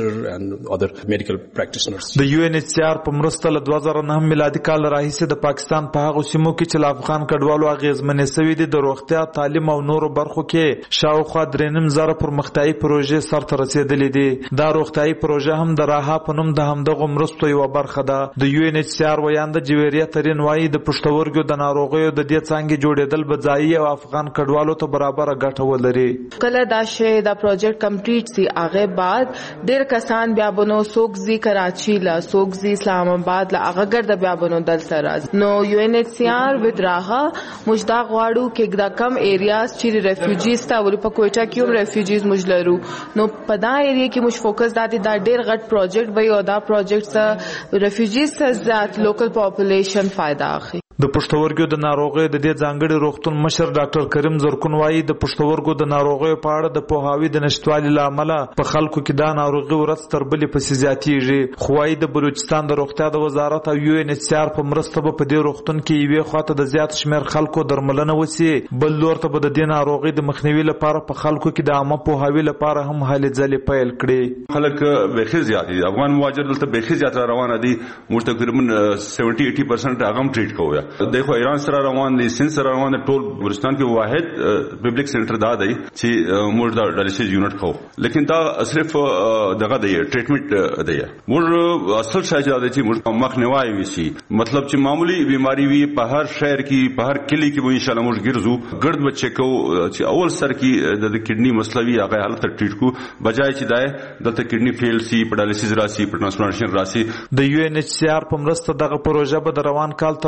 کړو. د یو ان ایچ سی آر په مرسته له دوه زره نه میلادي کال راهیسې د پاکستان په هغو سیمو کې چې له افغان کډوالو اغیزمنې سوي دي د روغتیا، تعلیم او نورو برخو کې شاوخوا درې نیم زره پرمختیایي پروژې سرته رسېدلې دي. دا روغتیایي پروژه هم د راها په نوم د همدغو مرستو یوه برخه ده. د یو ان ایچ سی آر ویانده جویریه ترین وایي د پښتورګو د ناروغیو د دې څانګې جوړېدل به ځایي او افغان کډوالو ته برابره ګټه ولري. کله دا شی دا پروجیکټ کمپلیټ سی هغه بعد ډېر کسان بیا بنو سوکزي کراچي لا سوکزي اسلام آباد لا هغه ګرځ بیا بنو دلته راځي. نو یو ان ایچ سی آر with راها مجدا غواړو کې دا کم ایریاز چې ریفیوجیز تا ول په کوټا کې هم ریفیوجیز مجلرو نو په دا ایریا کې مش فوکس داتي دا ډېر غټ پروجیکټ وي او دا پروجیکټ سره ریفیوجیز ته ذات لوکل پاپولیشن فائدہ اخلي. د پښتورګو د ناروغیو د دې ځانګړي روغتون مشر ډاکټر کریم زرکون وایي د پښتورګو د ناروغیو په اړه د پوهاوي د نشټوالي له امله په خلکو کې دا ناروغي ورځ تر بلې پسې زیاتېږي. خو وایي د بلوچستان د روغتیا د وزارت او یو ان ایچ سی آر په مرسته به په دې روغتون کې یوې خواته د زیات شمېر خلکو درملنه وسي، بل لور ته به د دې ناروغي د مخنیوي لپاره په خلکو کې د عامه پوهاوي لپاره هم هلې ځلې پیل کړي. خلک بیخي زیات دي، افغان مهاجر دلته بیخي زیات روانه دي، موږ تقریبا سبعين eighty percent هغه هم ټریټ کوو. دغه ایران سره روان دي، سند سره روان دي، ټول بلوچستان کې واحد پبلک سنټر دا دی چې موږ دا ډایلیسیس یونټ خو، لیکن دا صرف دغه دی ټریټمنټ دی. موږ اصل شای دا دی چې موږ مخنیوي وشي، مطلب چې معمولی بیماری وي په هر شهر کې په هر کلی کې به ان شاء الله موږ ګرځو ګرد بچ کو چې اول سر کې د کډنی مسله وي هغه حالت ټریټ کو بجای چې دا د کډنی فیل سی په ډایلیسیس راسي په ټرانسپلانټیشن راسي. د یو ان ایچ سی آر په مرسته دغه پروژه به د روان کال تر اگست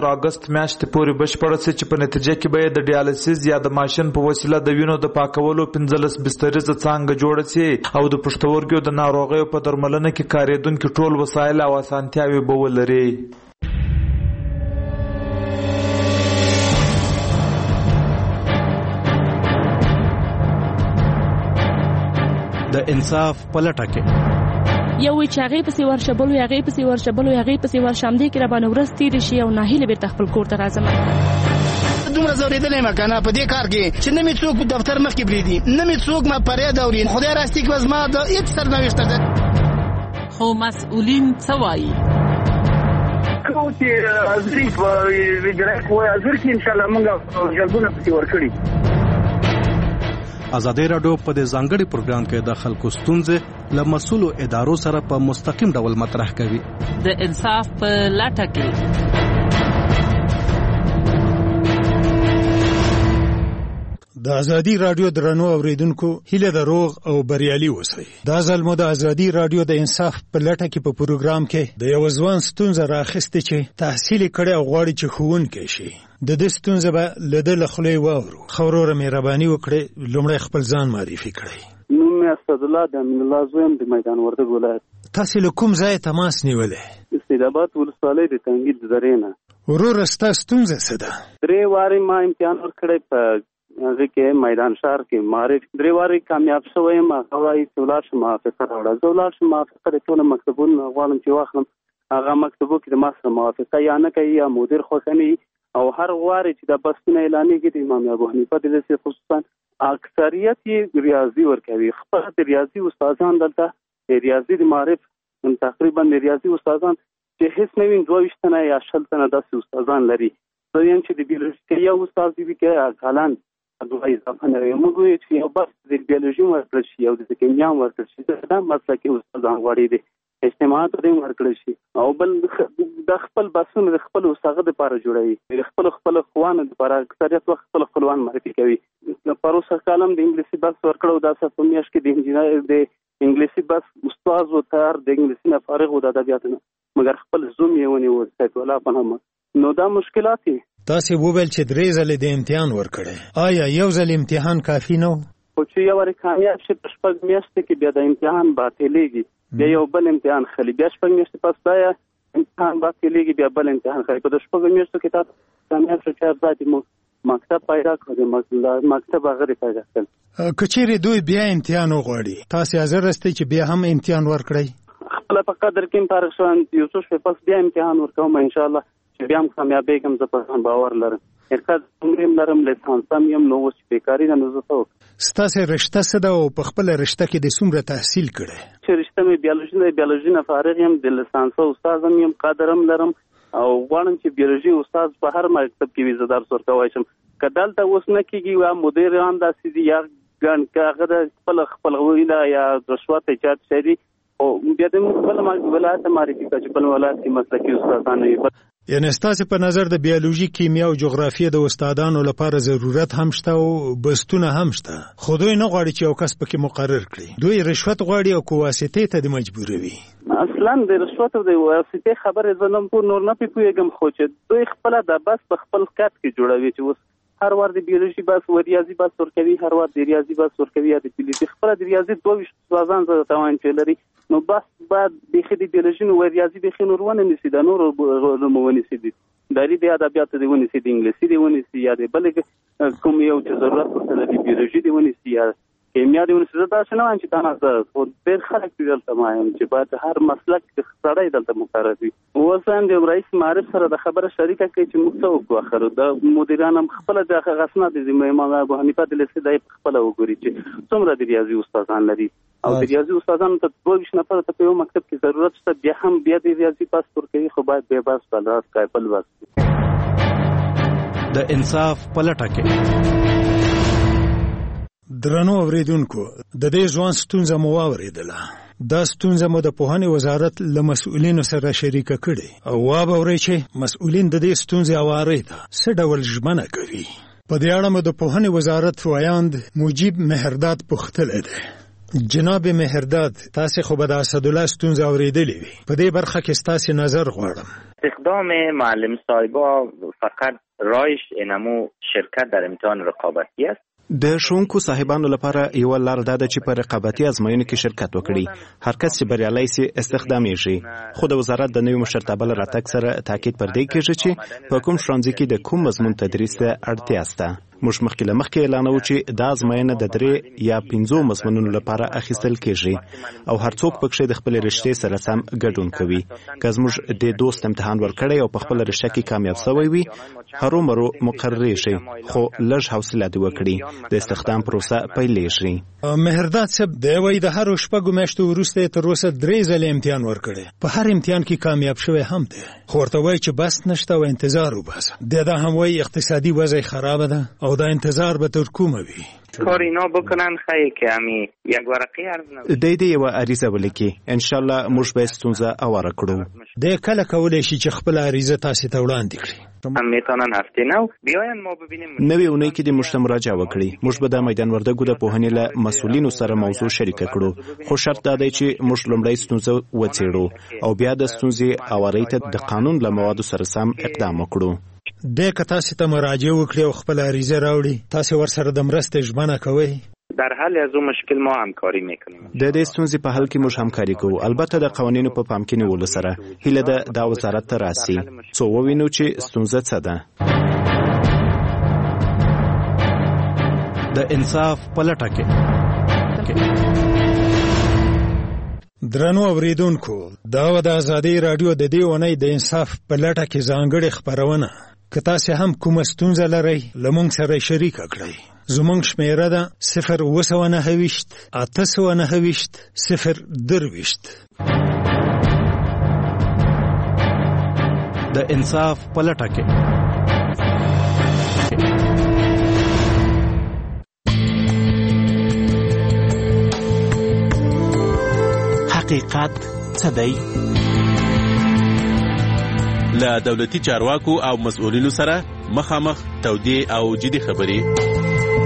اگست میاشتې پورې بشپړه شي چې په نتیجه کې به د ډیالایسیس یا د ماشین په وسیله د وینو د پاکولو پنځلس بستریزه څانګه جوړه شي او د پښتورګو د ناروغیو په درملنه کې کارېدونکي ټول وسایل او اسانتیاوې به ولري. د انصاف پلټه کې یو وی چې هغه پسې ورشبل وي هغه پسې ورشبل وي هغه پسې ورشم دي کې را باندې ورس تیر شي او ناهیله بیرته خپل کور ته راځم. دومره زوریدلې ما کنه په دې کار کې چې نه می څوک دفتر مخ کې بریدي نه می څوک ما پرې دوري خدای راستي کې وزما د هیڅ سرنوشت ده. خو مسؤلین څه وایي؟ کو چې ازري په ویډرک وای ازر کې ان شاء الله موږ جلبونه پسې ورکړي. ازادي راډیو په دې ځانګړي پروګرام کې د خلکو ستونزې له مسؤلو ادارو سره په مستقیم ډول مطرح کوي. د انصاف په لټه کې د ازادي راډیو درنو اوریدونکو هیله د روغ او بریالي اوسئ. دا ځل مو د ازادي راډیو د انصاف په لټه کې په پروګرام کې د یو ځوان ستونزه راخسته چې تحصیل کړي او غواړي چې ښوونکی شي. د دې ستونزه به له ده له خولې واورو. خبروره مهرباني وکړئ لومړی خپل ځان معرفي کړئ. نوم مې اسدالله د امین الله زویم د میدان وردګ ولایت. تاسو له کوم ځای تماس نیولې؟ استعداد ولسوالۍ د تنګي د درې نه. وروره ستا ستونزه څه ده؟ درې وارې ما امتحان ورکړی په هغه کې میدان شهر کې معرف درې وارې کامیاب شوی ما هواي سولار شم موافقه راوړه. زولار شم موافقه د ټول مکتبونو غواړم چې واخلم هغه مکتبو کې د ما سره موافقه یا نه کوي یا مدیر خوښني او هر غواړي چې د بسونه اعلانېږي د امام ابو حنیفه د لسې خصوصا اکثریت یې ریاضي ورکوي. خپل د ریاضي استادان دلته د ریاضي د معرف تقریبا د ریاضي استادان چې هیڅ نه وین دوه ویشت تنه یا شل تنه داسې استادان لري. زه یم چې د بیولوژي یو استاد دی کې کالان دوه اضافه نه وي. موږ وایو چې یو بس د بیولوژي ورکړل شي او د کیمیا ورکړل شي دا مسلکي استادان غواړي دي اجتماعات دې ورکړل شي او بل د خپل بسونه د خپل وساغه لپاره جوړوي د خپل خپل خوانه لپاره اکثریت وخت خپل خپلوان معرفي کوي. پروسه کالم د انګلیسي بس ورکړو دا څه میاش کې د انجینر د انګلیسي بس استاد و تر د انګلیسي نه فارغ و د ادبیات نه مګر خپل زوم یې ونی و سید ولا پنهمه نو دا مشکلات دي. تاسو وویل چې درې ځله د امتحان ورکړی. آیا یو ځل امتحان کافی نه و؟ خو چې یو ور کامیاب شي په شپږ میاشتې کې بیا د امتحان باطلېږي بیا یو بل امتحان خلی بیا شپږ میاشتې پس بیا امتحان باطلېږي بیا بل امتحان خلی په شپږ میاشتو کې تاسو کامیاب شئ چې ځاتې مو مکتب پیدا کړو مکتب هغه پیدا کړ. کچېرې دوی بیا امتحان وغواړي تاسو حاضر راستی چې بیا هم امتحان ورکړئ؟ خپل په قدر کې فارغ شوم یو څه شپه پس بیا امتحان ورکوم ان شاء الله چې بیا هم کامیابېږم. زه په ځان باور لرم. هرکله عمرم لرم لیسانس هم یم نو اوس بیکاري نه زه څه ستاسو رشته څه ده او په خپل رشته کې د څومره تحصیل کړی؟ چې رشته مې بیولوژي ده بیولوژي نه فارغ یم د لیسانس استاد هم یم قدر هم لرم او غواړم چې بیولوژي استاد په هر مکتب کې وي زه درس ورکوای شم. که دلته اوس نه کېږي یا مدیران داسې دي یا ګڼ که هغه د خپل خپلوي ده یا رشوت ایجاد شوی دي او بیا د بل ولایت معرفي کړه چې بل ولایت کې مسلکي استادان وي. یعنی ستاسو په نظر د بیولوژي کیمیا او جغرافیه د استادانو لپاره ضرورت هم شته او بستونه هم شته خو دوی نه غواړي چې یو کس پکې مقرر کړي. دوی رشوت غواړي او کواسطې ته د مجبوروي. اصلا د رشوت او د واسطې خبره زنم په نور نه پیږم خو چې دوی خپل د بس په خپل کټ کې جوړوي چې اوس هر وار د بیولوژي بس و ریاضي بس ورکوي هر وار د ریاضي بس ورکوي یا د بیولوژي خپل د ریاضي دوه ویشت ځان زده توان چې لري نو بس بعد بخې د بیولوژي نو ریاضي بخې نور ونه نسی د نور نمونه سي دي داري د ادبیات دی ونه سي د انګلیسي دی ونه سي یا د بل کوم یو چې ضرورت ورته د بیولوژي دی ونه سي یا کیمیا دی ونه سي دا څنګه ان چې تاسو خو ډېر خلک دلته مایم چې بعد هر مسلک د سړی دلته مقرر وي. اوسان د رئیس معرف سره د خبره شریکه کوي چې موږ څه وکړو اخر د مدیران هم خپل د غسنه د امام ابو حنیفه د لسه د خپل وګوري چې څومره د ریاضي استادان لري او د ریاضي استادانو ته دوه ویشت نفر ته په یو مکتب کې ضرورت شته بیا هم بیا د ریاضي پاس ورکوي خو باید بیا پاس بلراس کایپل واس د انصاف پلټه کې. درنو اوریدونکو د دې ځوان ستونزه مو واوریدله. دا ستونزه مو د پوهنې وزارت له مسؤلینو سره شریکه کړې او واورئ چې مسؤلین د دې ستونزې اوارې ته څه ډول ژمنه کوي. په دې اړه مو د پوهنې وزارت وایاند مجیب مهرداد پوښتلی دی. جناب مهرداد، تاسو خو به د اسدالله ستونزه اوریدلې وي. په دې برخه کې تاسو نظر غواړم. استخدام معلم صاحبا فقط رایش انمو شرکت در امتحان رقابتی است. د ښوونکو صاحبانو لپاره یو لار دا ده چې په رقابتي ازموینو کې شرکت وکړي. هر کس چې بریالی سي استخدامیږي. خو د وزارت د نوي مشرتابه له راتګ سره تاکید پر دې کېږي چې په کوم ښوونځي کې د کوم مضمون تدریس ته اړتیا شته. موږ مخکې له مخکې اعلانوو چې دا ازموینه د درې یا پنځو مضمونونو لپاره اخیستل کېږي او هر څوک پکې د خپل رشتې سره سم ګډون کوي. که زموږ د دوست امتحان ورکړی او په خپل رشته کې کامیاب شوی وي، هرومرو مقرریږي، خو لږ حوصله دې وکړي، د استخدام پروسه پیلېږي. مهرداد صاحب دی وایي د هر شپږو میاشتو وروسته تر اوسه درې ځله امتحان ورکړی. په هر امتحان کې کامیاب شوی هم دی، خو ورته وایي چې بس نشته او انتظار وباسه. دی دا هم وایي اقتصادي وضع خرابه ده او دا انتظار به تر کومه وي. کار اینا بکنن خیلی که همی یک ورقی عرض نبود. دی دی یو عریضه ولیکي. انشاءالله موږ به ستونزه اواره کړو. دی کله کولی شي چې خپل عریضه تاسو ته وړاندې کړي. هم میتونن هفته نو بیاین ما ببینیم. نوې اونۍ کې د موږ ته مراجعه وکړي. موږ به د میدان وردګو د پوهنې له مسؤلینو سره موضوع شریکه کړو. خو شرط دا دی چې موږ لومړی ستونزه وڅېړو او بیا د ستونزې اوارۍ ته د قانون له موادو سره سم اقدام وکړو. د که تاسو ته مراجعه وکړي او خپل عریضه راوړي، تاسو ورسره د مرستې ژمنه کوئ؟ در حل از اون مشکل ما همکاری میکنیم. د دې ستونزې په حل کې موږ همکاري کوو، البته د قوانینو په پام کې نیولو سره. هیله ده دا وزارت ته راسي څو ووینو چې ستونزه څه ده. د انصاف په لټه کې. درنو اوریدونکو، دا و د ازادي رادیو د دې اونۍ د انصاف په لټه کې ځانګړې خپرونه. که تاسو هم کومه ستونزه لرئ، له موږ سره شریک کړئ. زموږ شمیره ده صفر اوه سوه نهه ویشت اته سوه نهه ویشت صفر درویشت. د انصاف په لټه کې. حقیقت څه دی؟ له دولتي چارواکو او مسؤلینو سره مخامخ تودې او جدي خبرې.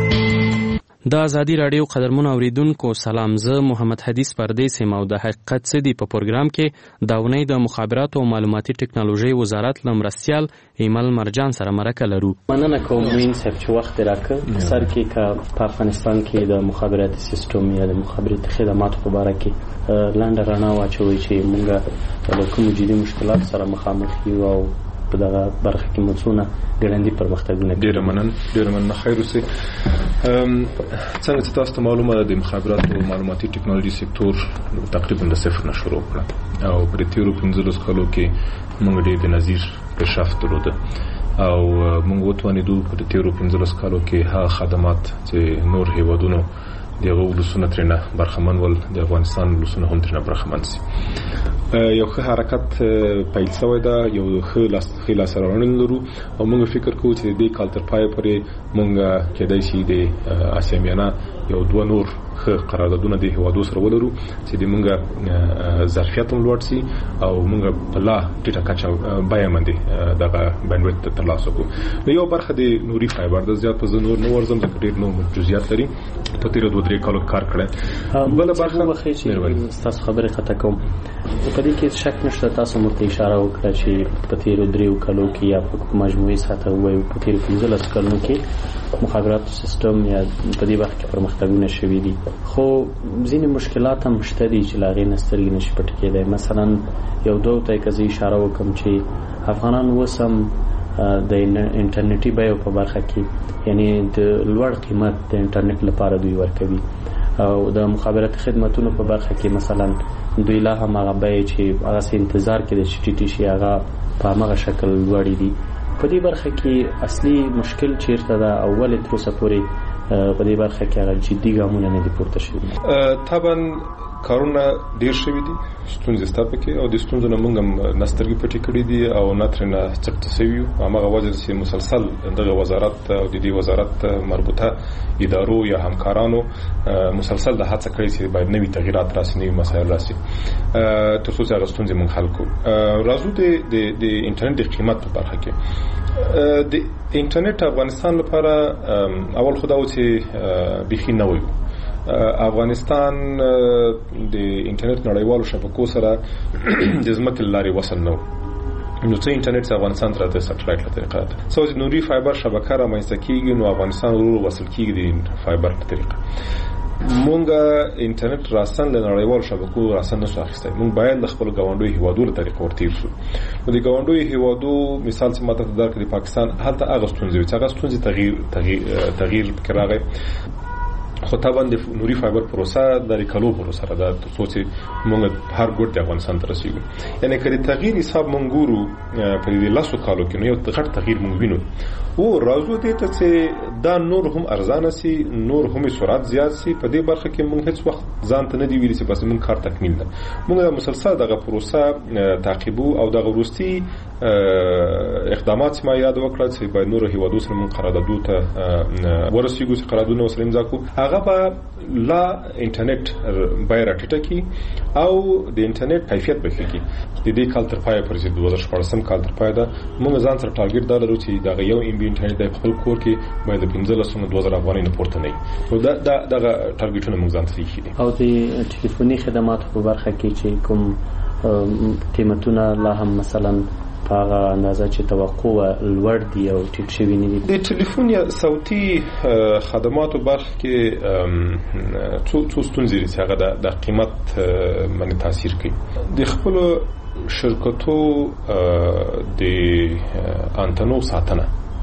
د ازادي رادیو قدرمن اوریدونکو سلام، زه محمد حدیث پردیس یم او د حقیقت څه دی په پروګرام کې د اونۍ د مخابراتو او معلوماتي ټکنالوژي وزارت له مرستیال ایمل مرجان سره مرکه لرو. مننه کوم وین صاحب چې وخت راکړ. سر کې که په افغانستان کې د مخابراتي سیستم یا د مخابراتي خدماتو په اړه کې لاندې رڼا واچوي چې موږ د کوم جدي مشکلات سره مخامخ یو او په دغه برخه کې مڅونه ګړندې پرمختګونه کوي. ډېر مننه ډېر مننه خیر اوسئ. څنګه چې تاسو ته معلومه ده د مخابراتو او معلوماتي ټکنالوژي سکتور تقریبا د صفر نه شروع کړ او په تیرو پنځلسو کالو کې موږ ډېر بېنظیر پیشرفت درلوده او موږ وتوانېدو په تیرو پنځلسو کالو کې هغه خدمات چې نور هیوادونو دغه ولسونه ترنه برخمن ول، د افغانستان ولسونه هم ترنه برخمن سي. یو ښه حرکت پیل شوی ده، یو ښه لاس ښه لاس راوړل لرو او موږ فکر کوو چې د دې کال تر پای پورې موږ کېدای شي د اسیا میانه یو دوه نور ښه قراردادونه د هیوادو سره ولرو چې د موږ ظرفیت هم لوړ سي او موږ په لا ټیټه کچه بیه باندې دغه بینډویډ ترلاسه کړو. نو یو برخه د نوري فایبر د زیات په نور نو ورزم ځکه ډېر نو جزئیات لري، په تیرو دوه درې کالو کار کړی. بل برخه چې تاسو خبرې خطا کوم په دې کې شک نشته. تاسو مو ته اشاره وکړه چې په تیرو درې کالو کې یا په مجموعي سطح وایو په تیرو پنځلسو کلونو کې مخابراتو سیستم یا په دې برخه کې پرمختګونه شوي دي، خو ځینې مشکلات هم شته دي چې له هغې نه سترګې نشي پټې کېدی. مثلا یو دوه ته که زه اشاره وکړم چې افغانان اوس هم د انټرنیټي بیو په برخه کې یعنی د لوړ قیمت د انټرنیټ لپاره دوی ورکوي او د مخابراتي خدماتونو په برخه کې مثلا دوی لا هم هغه بیې چې هغسې انتظار کې د چې ټیټې شي هغه په همغه شکل لوړې دي. په دې برخه کې اصلي مشکل چیرته ده او ولې تر اوسه پورې په دې برخه کې هغه جدي ګامونه نه دي پورته شوي؟ طبعا کارونه ډیر شوي دي، ستونزې ستا پکې او د ستونزو نه موږ هم نه سترګې پټې کړي دي او نه ترېنه چپته سوي یو. هماغه وجه چې مسلسل دغه وزارت او د دې وزارت مربوطه ادارو یا همکارانو مسلسل د هڅه کړې چې باید نوي تغیرات راسي، نوي مسایل راسي تر څو چې هغه ستونزې موږ حل کړو. راځو د انټرنیټ د قیمت په برخه کې. د انټرنیټ افغانستان لپاره اول خو دا و چې بیخي نه وي افغانستان د انټرنیټ نړیوالو شبکو سره د ځمکې لارې وصل نه نو څه انټرنیټ افغانستان ته د سټلایټ په طریقه ده سوز نوري فایبر شبکه را مېنځته کیږي نو افغانستان ورو وصل کیږي د فایبر په طریقه مونږه انټرنیټ راسن له نړیوال شبکو راسن نشو اخیستای مونږ باید د خپل ګاونډي هیوادو له طریقو ورتیر شو نو د ګاونډي هیوادو مثال چې ماته درکړي د پاکستان هلته هغه ستونزې چې هغه ستونزې تغییر تغییر تغییر کراغه خو طبعا د نوري فایبر پروسه د ریکالو پروسه ده ترڅو چې موږ هر ګوټ د افغانستان ته رسیدو یعنی کله تغییر حساب مونږ ګورو په دې لاسو کالو کې نو یو غټ تغییر مونږ وینو او راځو دې ته چې دا نور هم ارزانه سي نور هم سرعت زیات سي په دې برخه کې مونږ هیڅ وخت ځان ته نه دی ویلي چې بس مونږ کار تکمیل ده مونږ مسلسل دغه پروسه تعقیبو او دغه وروستي اقدامات ما یاد وکړه چې باید نور هیوادو سره مونږ قراردادو ته ورسیږو چې قراردادونه سره امضا کړو هغه به لا انټرنیټ بای راټیټه کی او د انټرنیټ کیفیت به ښه کی د دې کال تر پای پورې د دوه زره شپږم کال تر پای دا موږ ځان سره ټارګټ دا لرو چې دا یو ام بي انټرنیټ د خپل کور کې باید د پنځه لسو دوه زره افغانۍ نه پورته نه نو دا دا دغه ټارګټونه موږ ځان سره کړي او د ټلیفوني خدماتو په برخه کې چې کوم قیمتونه لا هم مثلا هغه اندازه چې توقع لوړ دی او ټیټ شوی نه دي د ټلیفون یا صوتي خدماتو برخه کې څو څو ستونزې لري هغه د قیمت باندې تاثیر کوي د خپل شرکتو د انټنو ساتنه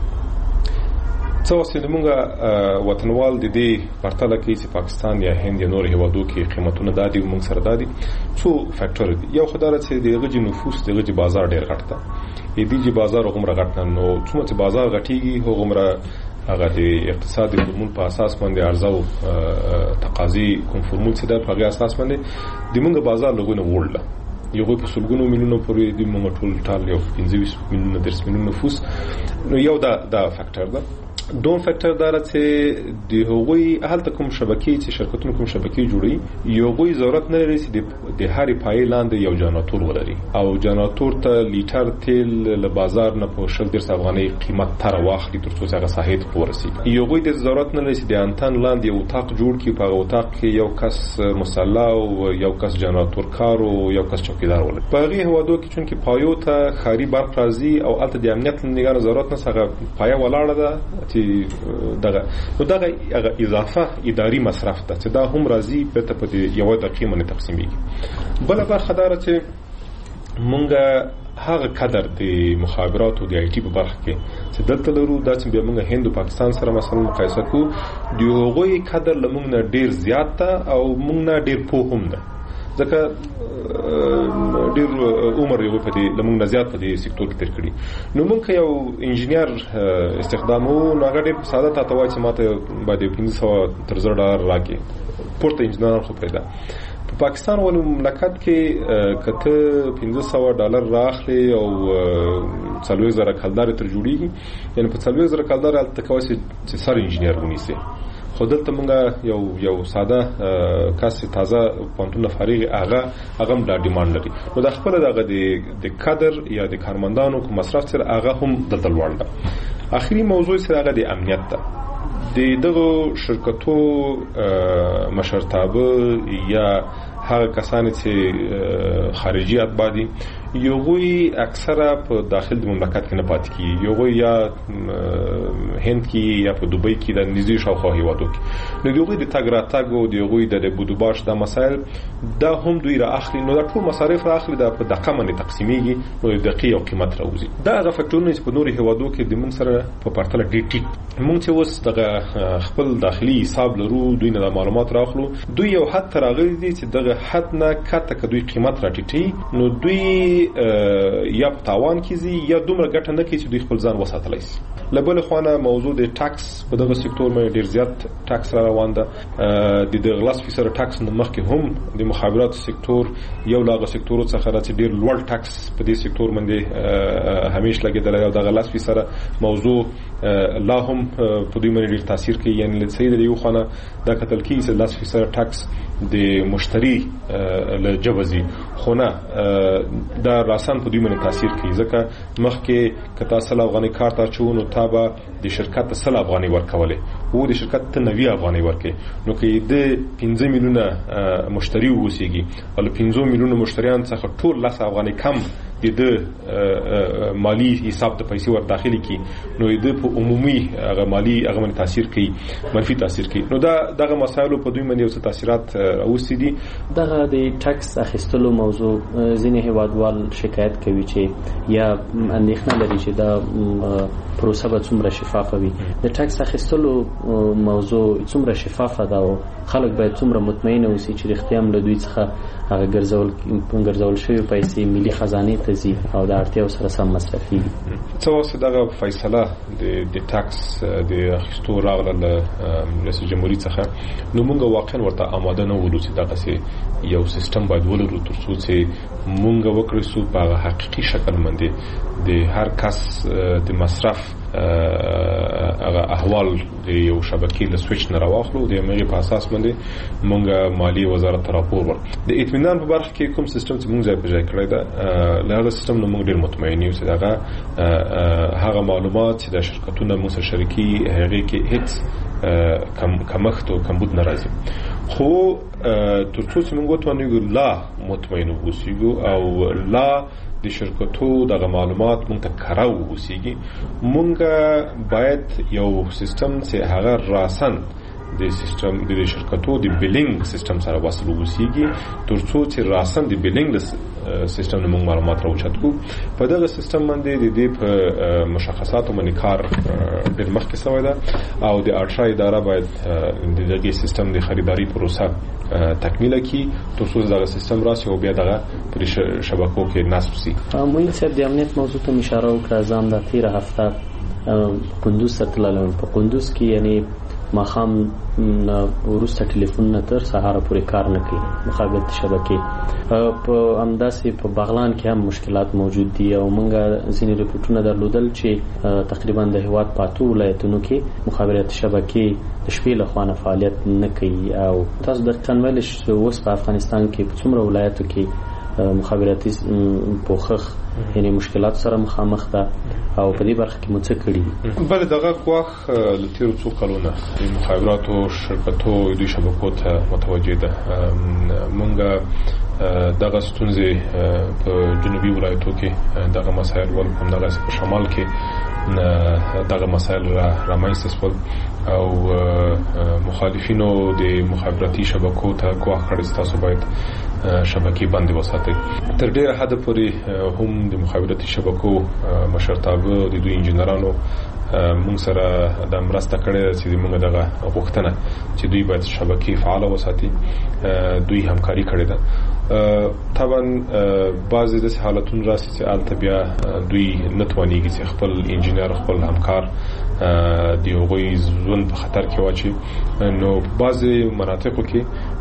څو چې موږ وطنوال د دې پرتله کې چې پاکستان یا هند یا نور هیوادو کې قیمتونه دادي او موږ سره دادي څو فیکټور دي یو خدای چې دغه جن نفوس دغه بازار ډیر غټ ده دې دې بازار عمره غټ نه نو څومره چې بازار غټيږي هغه عمره هغه د اقتصادي فرمول په اساس باندې عرضه او تقاضي کوم فرمول چې د په اساس باندې د موږ بازار لګونه وړل یو په سلګونو میلیونو پورې د موږ ټول ټال یو پنځه میلیونه درس میلیونه نفوس نو یو دا دا فیکټور ده دوم فیکټر دا چې د هغوی هلته کوم شبکې چې شرکتونو کوم شبکې جوړي یو غوي ضرورت نه لري چې د هاري پای لاندې یو جنراتور ولري او جنراتور ته لیټر تیل له بازار نه په شل درس افغانۍ قیمت تر واخلي ترڅو هغه ساحت پورسي یو غوي د ضرورت نه لري چې د انتن لاندې یو تاق جوړ کړي په وطاق کې یو کس مصلا او یو کس جنراتور کار او یو کس چوکیدار ولري په هغه هوادو کې چونکه پایو ته خاري برق راځي او الته د امنیت لنګار ضرورت نه څنګه پایا ولاړه ده دغه نو دغه اضافه اداري مصرف ده چې دا هم راځي په په یو د قیمت تقسیمېږي بل برخه دار چې مونږه هغه قدر د مخابرات او د آی ټي په برخه کې چې دلته لرو دا چې به مونږ هند او پاکستان سره مثلا مقایسه کوو دی هغوی قدر لمونږ نه ډیر زیات ده او مونږ نه ډیر پوه هم ده ځکه ډیر عمر یو په دې لمونږ نه زیات په دې سکتور کې تیر کړی نو مونږ یو انجینیر استخدامو نو هغه ډیر ساده تاسو وایي چې ماته باندې پنځه سوه تر زر ډالر راکې پورته انجینر خو پیدا په پاکستان ول مملکت کې کته پنځه سوه ډالر راخلي او څلوي زره کلدار تر جوړیږي یعنی په څلوي زره کلدار الته کوي چې سر انجینیر ونیسي خو دلته مونږه یو یو ساده کس تازه پونتونه فارغ هغه هغه د ډیماند لري نو د خپل دغه د کادر یا د کارمندانو کوم مصرف سره هغه هم دلته لوړ ده اخري موضوع سره هغه د امنیت ده د دغه شرکتو مشرتابه یا هغه کسان چې خارجي اتباع دي یو غوي اکثره په داخل د مملکت کې نه پاتې کی یو غوي یا هند کې یا په دوبۍ کې د نږدې شاوخوا هیوادو کې نو دوی د تاګ راتګ او د غوي د بودوباش د مسایل دا هم دوی را اخلي نو د ټول مصارف را اخلي د په دقه باندې تقسیمېږي نو د دقیق او قیمت راوځي دا هغه فکټورونه چې په نورو هیوادو کې د موږ سره په پرتله ډېر ټیټ موږ چې اوس دغه خپل داخلي حساب لرو دوی نه معلومات راخلو دوی یو حد تراغلي دي چې دغه حد نه کته کدوې قیمت راټیټي نو دوی یا په تاوان کیږي یا دومره ګټه نه کوي چې دوی خپل ځان وساتلی شي لبل خوانه موضوع د ټاکس په دغه سکتور باندې ډیر زیات ټاکس را روان ده د دغه غلاس فیصد ټاکس نه مخکې هم د مخابرات سکتور یو لاغه سکتور څخه راځي ډیر لوړ ټاکس په دې سکتور باندې همیش لګیدل او د غلاس فیصد موضوع لا هم په دې باندې ډیر تاثیر کوي یعنی لسید یو خوانه د قتل کیږي چې لاس فیصد ټاکس د مشتری له جوازي خونه دا راسن په دوی باندې تاثیر کوي ځکه مخکې کتا سل افغاني کارت اچو نو تابه د شرکت سل افغاني ورکولې او د شرکت ته نوي افغاني ورکې نو کې د پنځه میلیونه مشتری ووسیږي او پنځه میلیونه مشتریان څخه ټول لس افغاني کم د مالی حساب ته پیسې ور داخلي کی نو د په عمومي هغه مالی هغه باندې تاثیر کوي منفي تاثیر کوي نو دا دغه مسایلو په دوی باندې اوس تاثیرات اوسې دي دغه د ټیکس اخیستلو موضوع ځینې هیوادوال شکایت کوي چې یا اندېښنه لري چې دا پروسه به څومره شفافه وي د ټیکس اخیستلو موضوع څومره شفافه ده او خلک باید څومره مطمئن اوسي چې رښتیا هم له دوی څخه هغه ګرځول ګرځول شوی پیسې ملي خزانه ته ځي او د اړتیاو سره سم مصرفي څه واسه دغه فیصله د د ټیکس د اخیستو راغله له رئیس جمهوریت څخه نو موږ واقعا ورته آماده نه وو چې دغه سي یو سیستم باید ولرو ترڅو چې موږ وکړو چې په حقيقي شکل باندې د هر کس د مصرف هغه احوال د یو شبکې له سویچ نه راوخلو د امغه په اساس باندې مونږ مالی وزارت راپور ور د اطمینان په برخه کې کوم سیستم چې مونږ ځای په ځای کړی دا له سیستم نو مونږ ډیر مطمئن یو چې هغه هغه معلومات چې د شرکتونو مو سره شریکي هغه کې هیڅ کم کمښت او کمبود ناراضي خو ترڅو چې مونږ وتوانیو لا مطمئن اوسو او لا د شرکتو دغه معلومات مونږ ته کراو اوسېږي مونږ باید یو سیستم چې هغه راسن د سیستم د شرکتو د بیلینګ سیستم سره وصل اوسېږي ترڅو چې راسن د بیلینګ سیستم موږ معلومات راوچت کو په دغه سیستم باندې د دې په مشخصاتو باندې کار ډېر مخکې شوی ده او د اټرا اداره باید د دغه سیستم د خریداري پروسه تکمیل کی ترڅو دغه سیستم راسي او بیا دغه پر شبکو کې نصب شي موږ صاحب د امنیت موضوع ته اشاره وکړه ځم د تیر هفته کندوز ستلل په کندوز کې یعنی مخام ورسته ټلیفون نه تر سهار پورې کار نه کوي مخابرت شبکې په امداسي په بغلان کې هم مشکلات موجود دي او مونږه ځینې ریپورتونه درلودل چې تقریبا د هیواد پاتو ولایتونو کې مخابرت شبکې د شپې له خوا فعالیت نه کوي او تاسو د تنویل اوس په افغانستان کې په څومره ولایتو کې مخابراتي پوخخ یعنی مشکلات سره مخامخ ده او په دې برخه کې مو څه کړی بل دغه کوخ لتیر څو کلونه د مخابراتو شرکتو د شبکو ته متوجه ده مونږه دغه ستونزې په جنوبي ولایتو کې دغه مسایل ول کوم دغه په شمال کې دغه مسایل را رامنځته شول او مخالفینو د مخابراتي شبکو ته کوخ کړی تاسو باید شبکې باندې وساتئ تر ډیره حد پورې هم د مخابراتي شبکو مشرتابه د دوی انجنیرانو موږ سره د مرسته کړې چې موږ دغه غوښتنه چې دوی باید شبکې فعال وساتي دوی همکاري کړې ده طبعا بعضی د حالتونو راسي چې البته بیا دوی نتوانيږي چې خپل انجنیر خپل همکار دی هغوی ژوند په خطر کې واچي نو بعضی مناطقو کې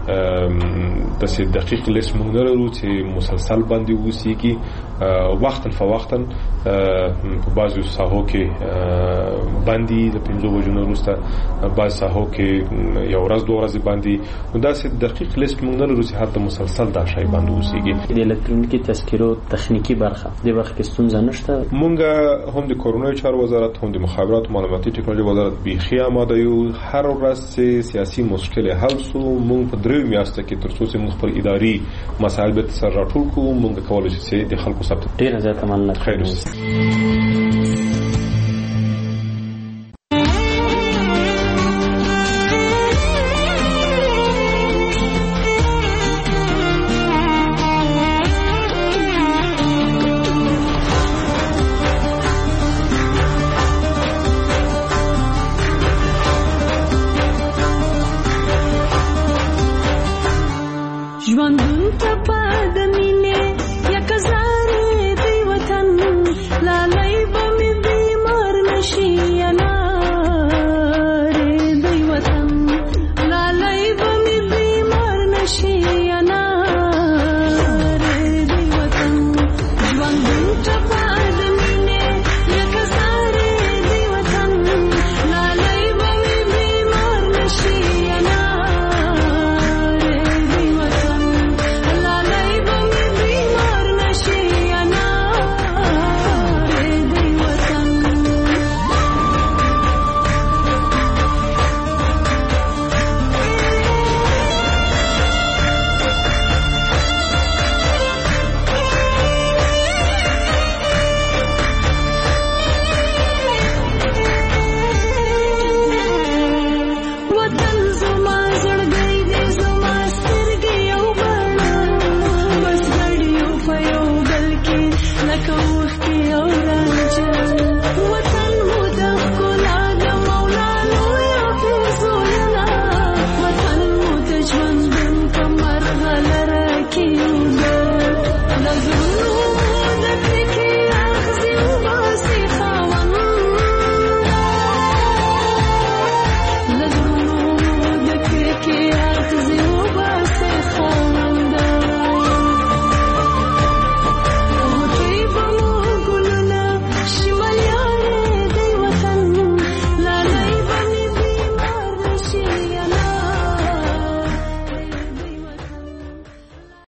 د سې دقیق لیست موږ نه لرو چې مسلسل باندې وسیږي وختن فوختن په بعضو ساحو کې باندې د پنځو بجو وروسته بعض ساحو کې یو ورځ دوه ورځې باندې نو دا سې دقیق لیست موږ نه لرو چې هر مسلسل دا شی باندې وسیږي د الکترونیکي تذکرو تخنیکی برخه د وخت کې ستونزه نشته موږ هم د کورونای چارو وزارت هم د مخابرات او معلوماتي ټکنالوژي وزارت بيخي آماده یو هر ورځ چې سیاسي مشکل حل سو موږ په درې میاشتو کې ترڅو چې موږ خپل اداري مسایل به سره راټول کوو موږ کولای شو چې د خلکو سره ډیر زیاته مننه خیر ژوندون ته په د مینې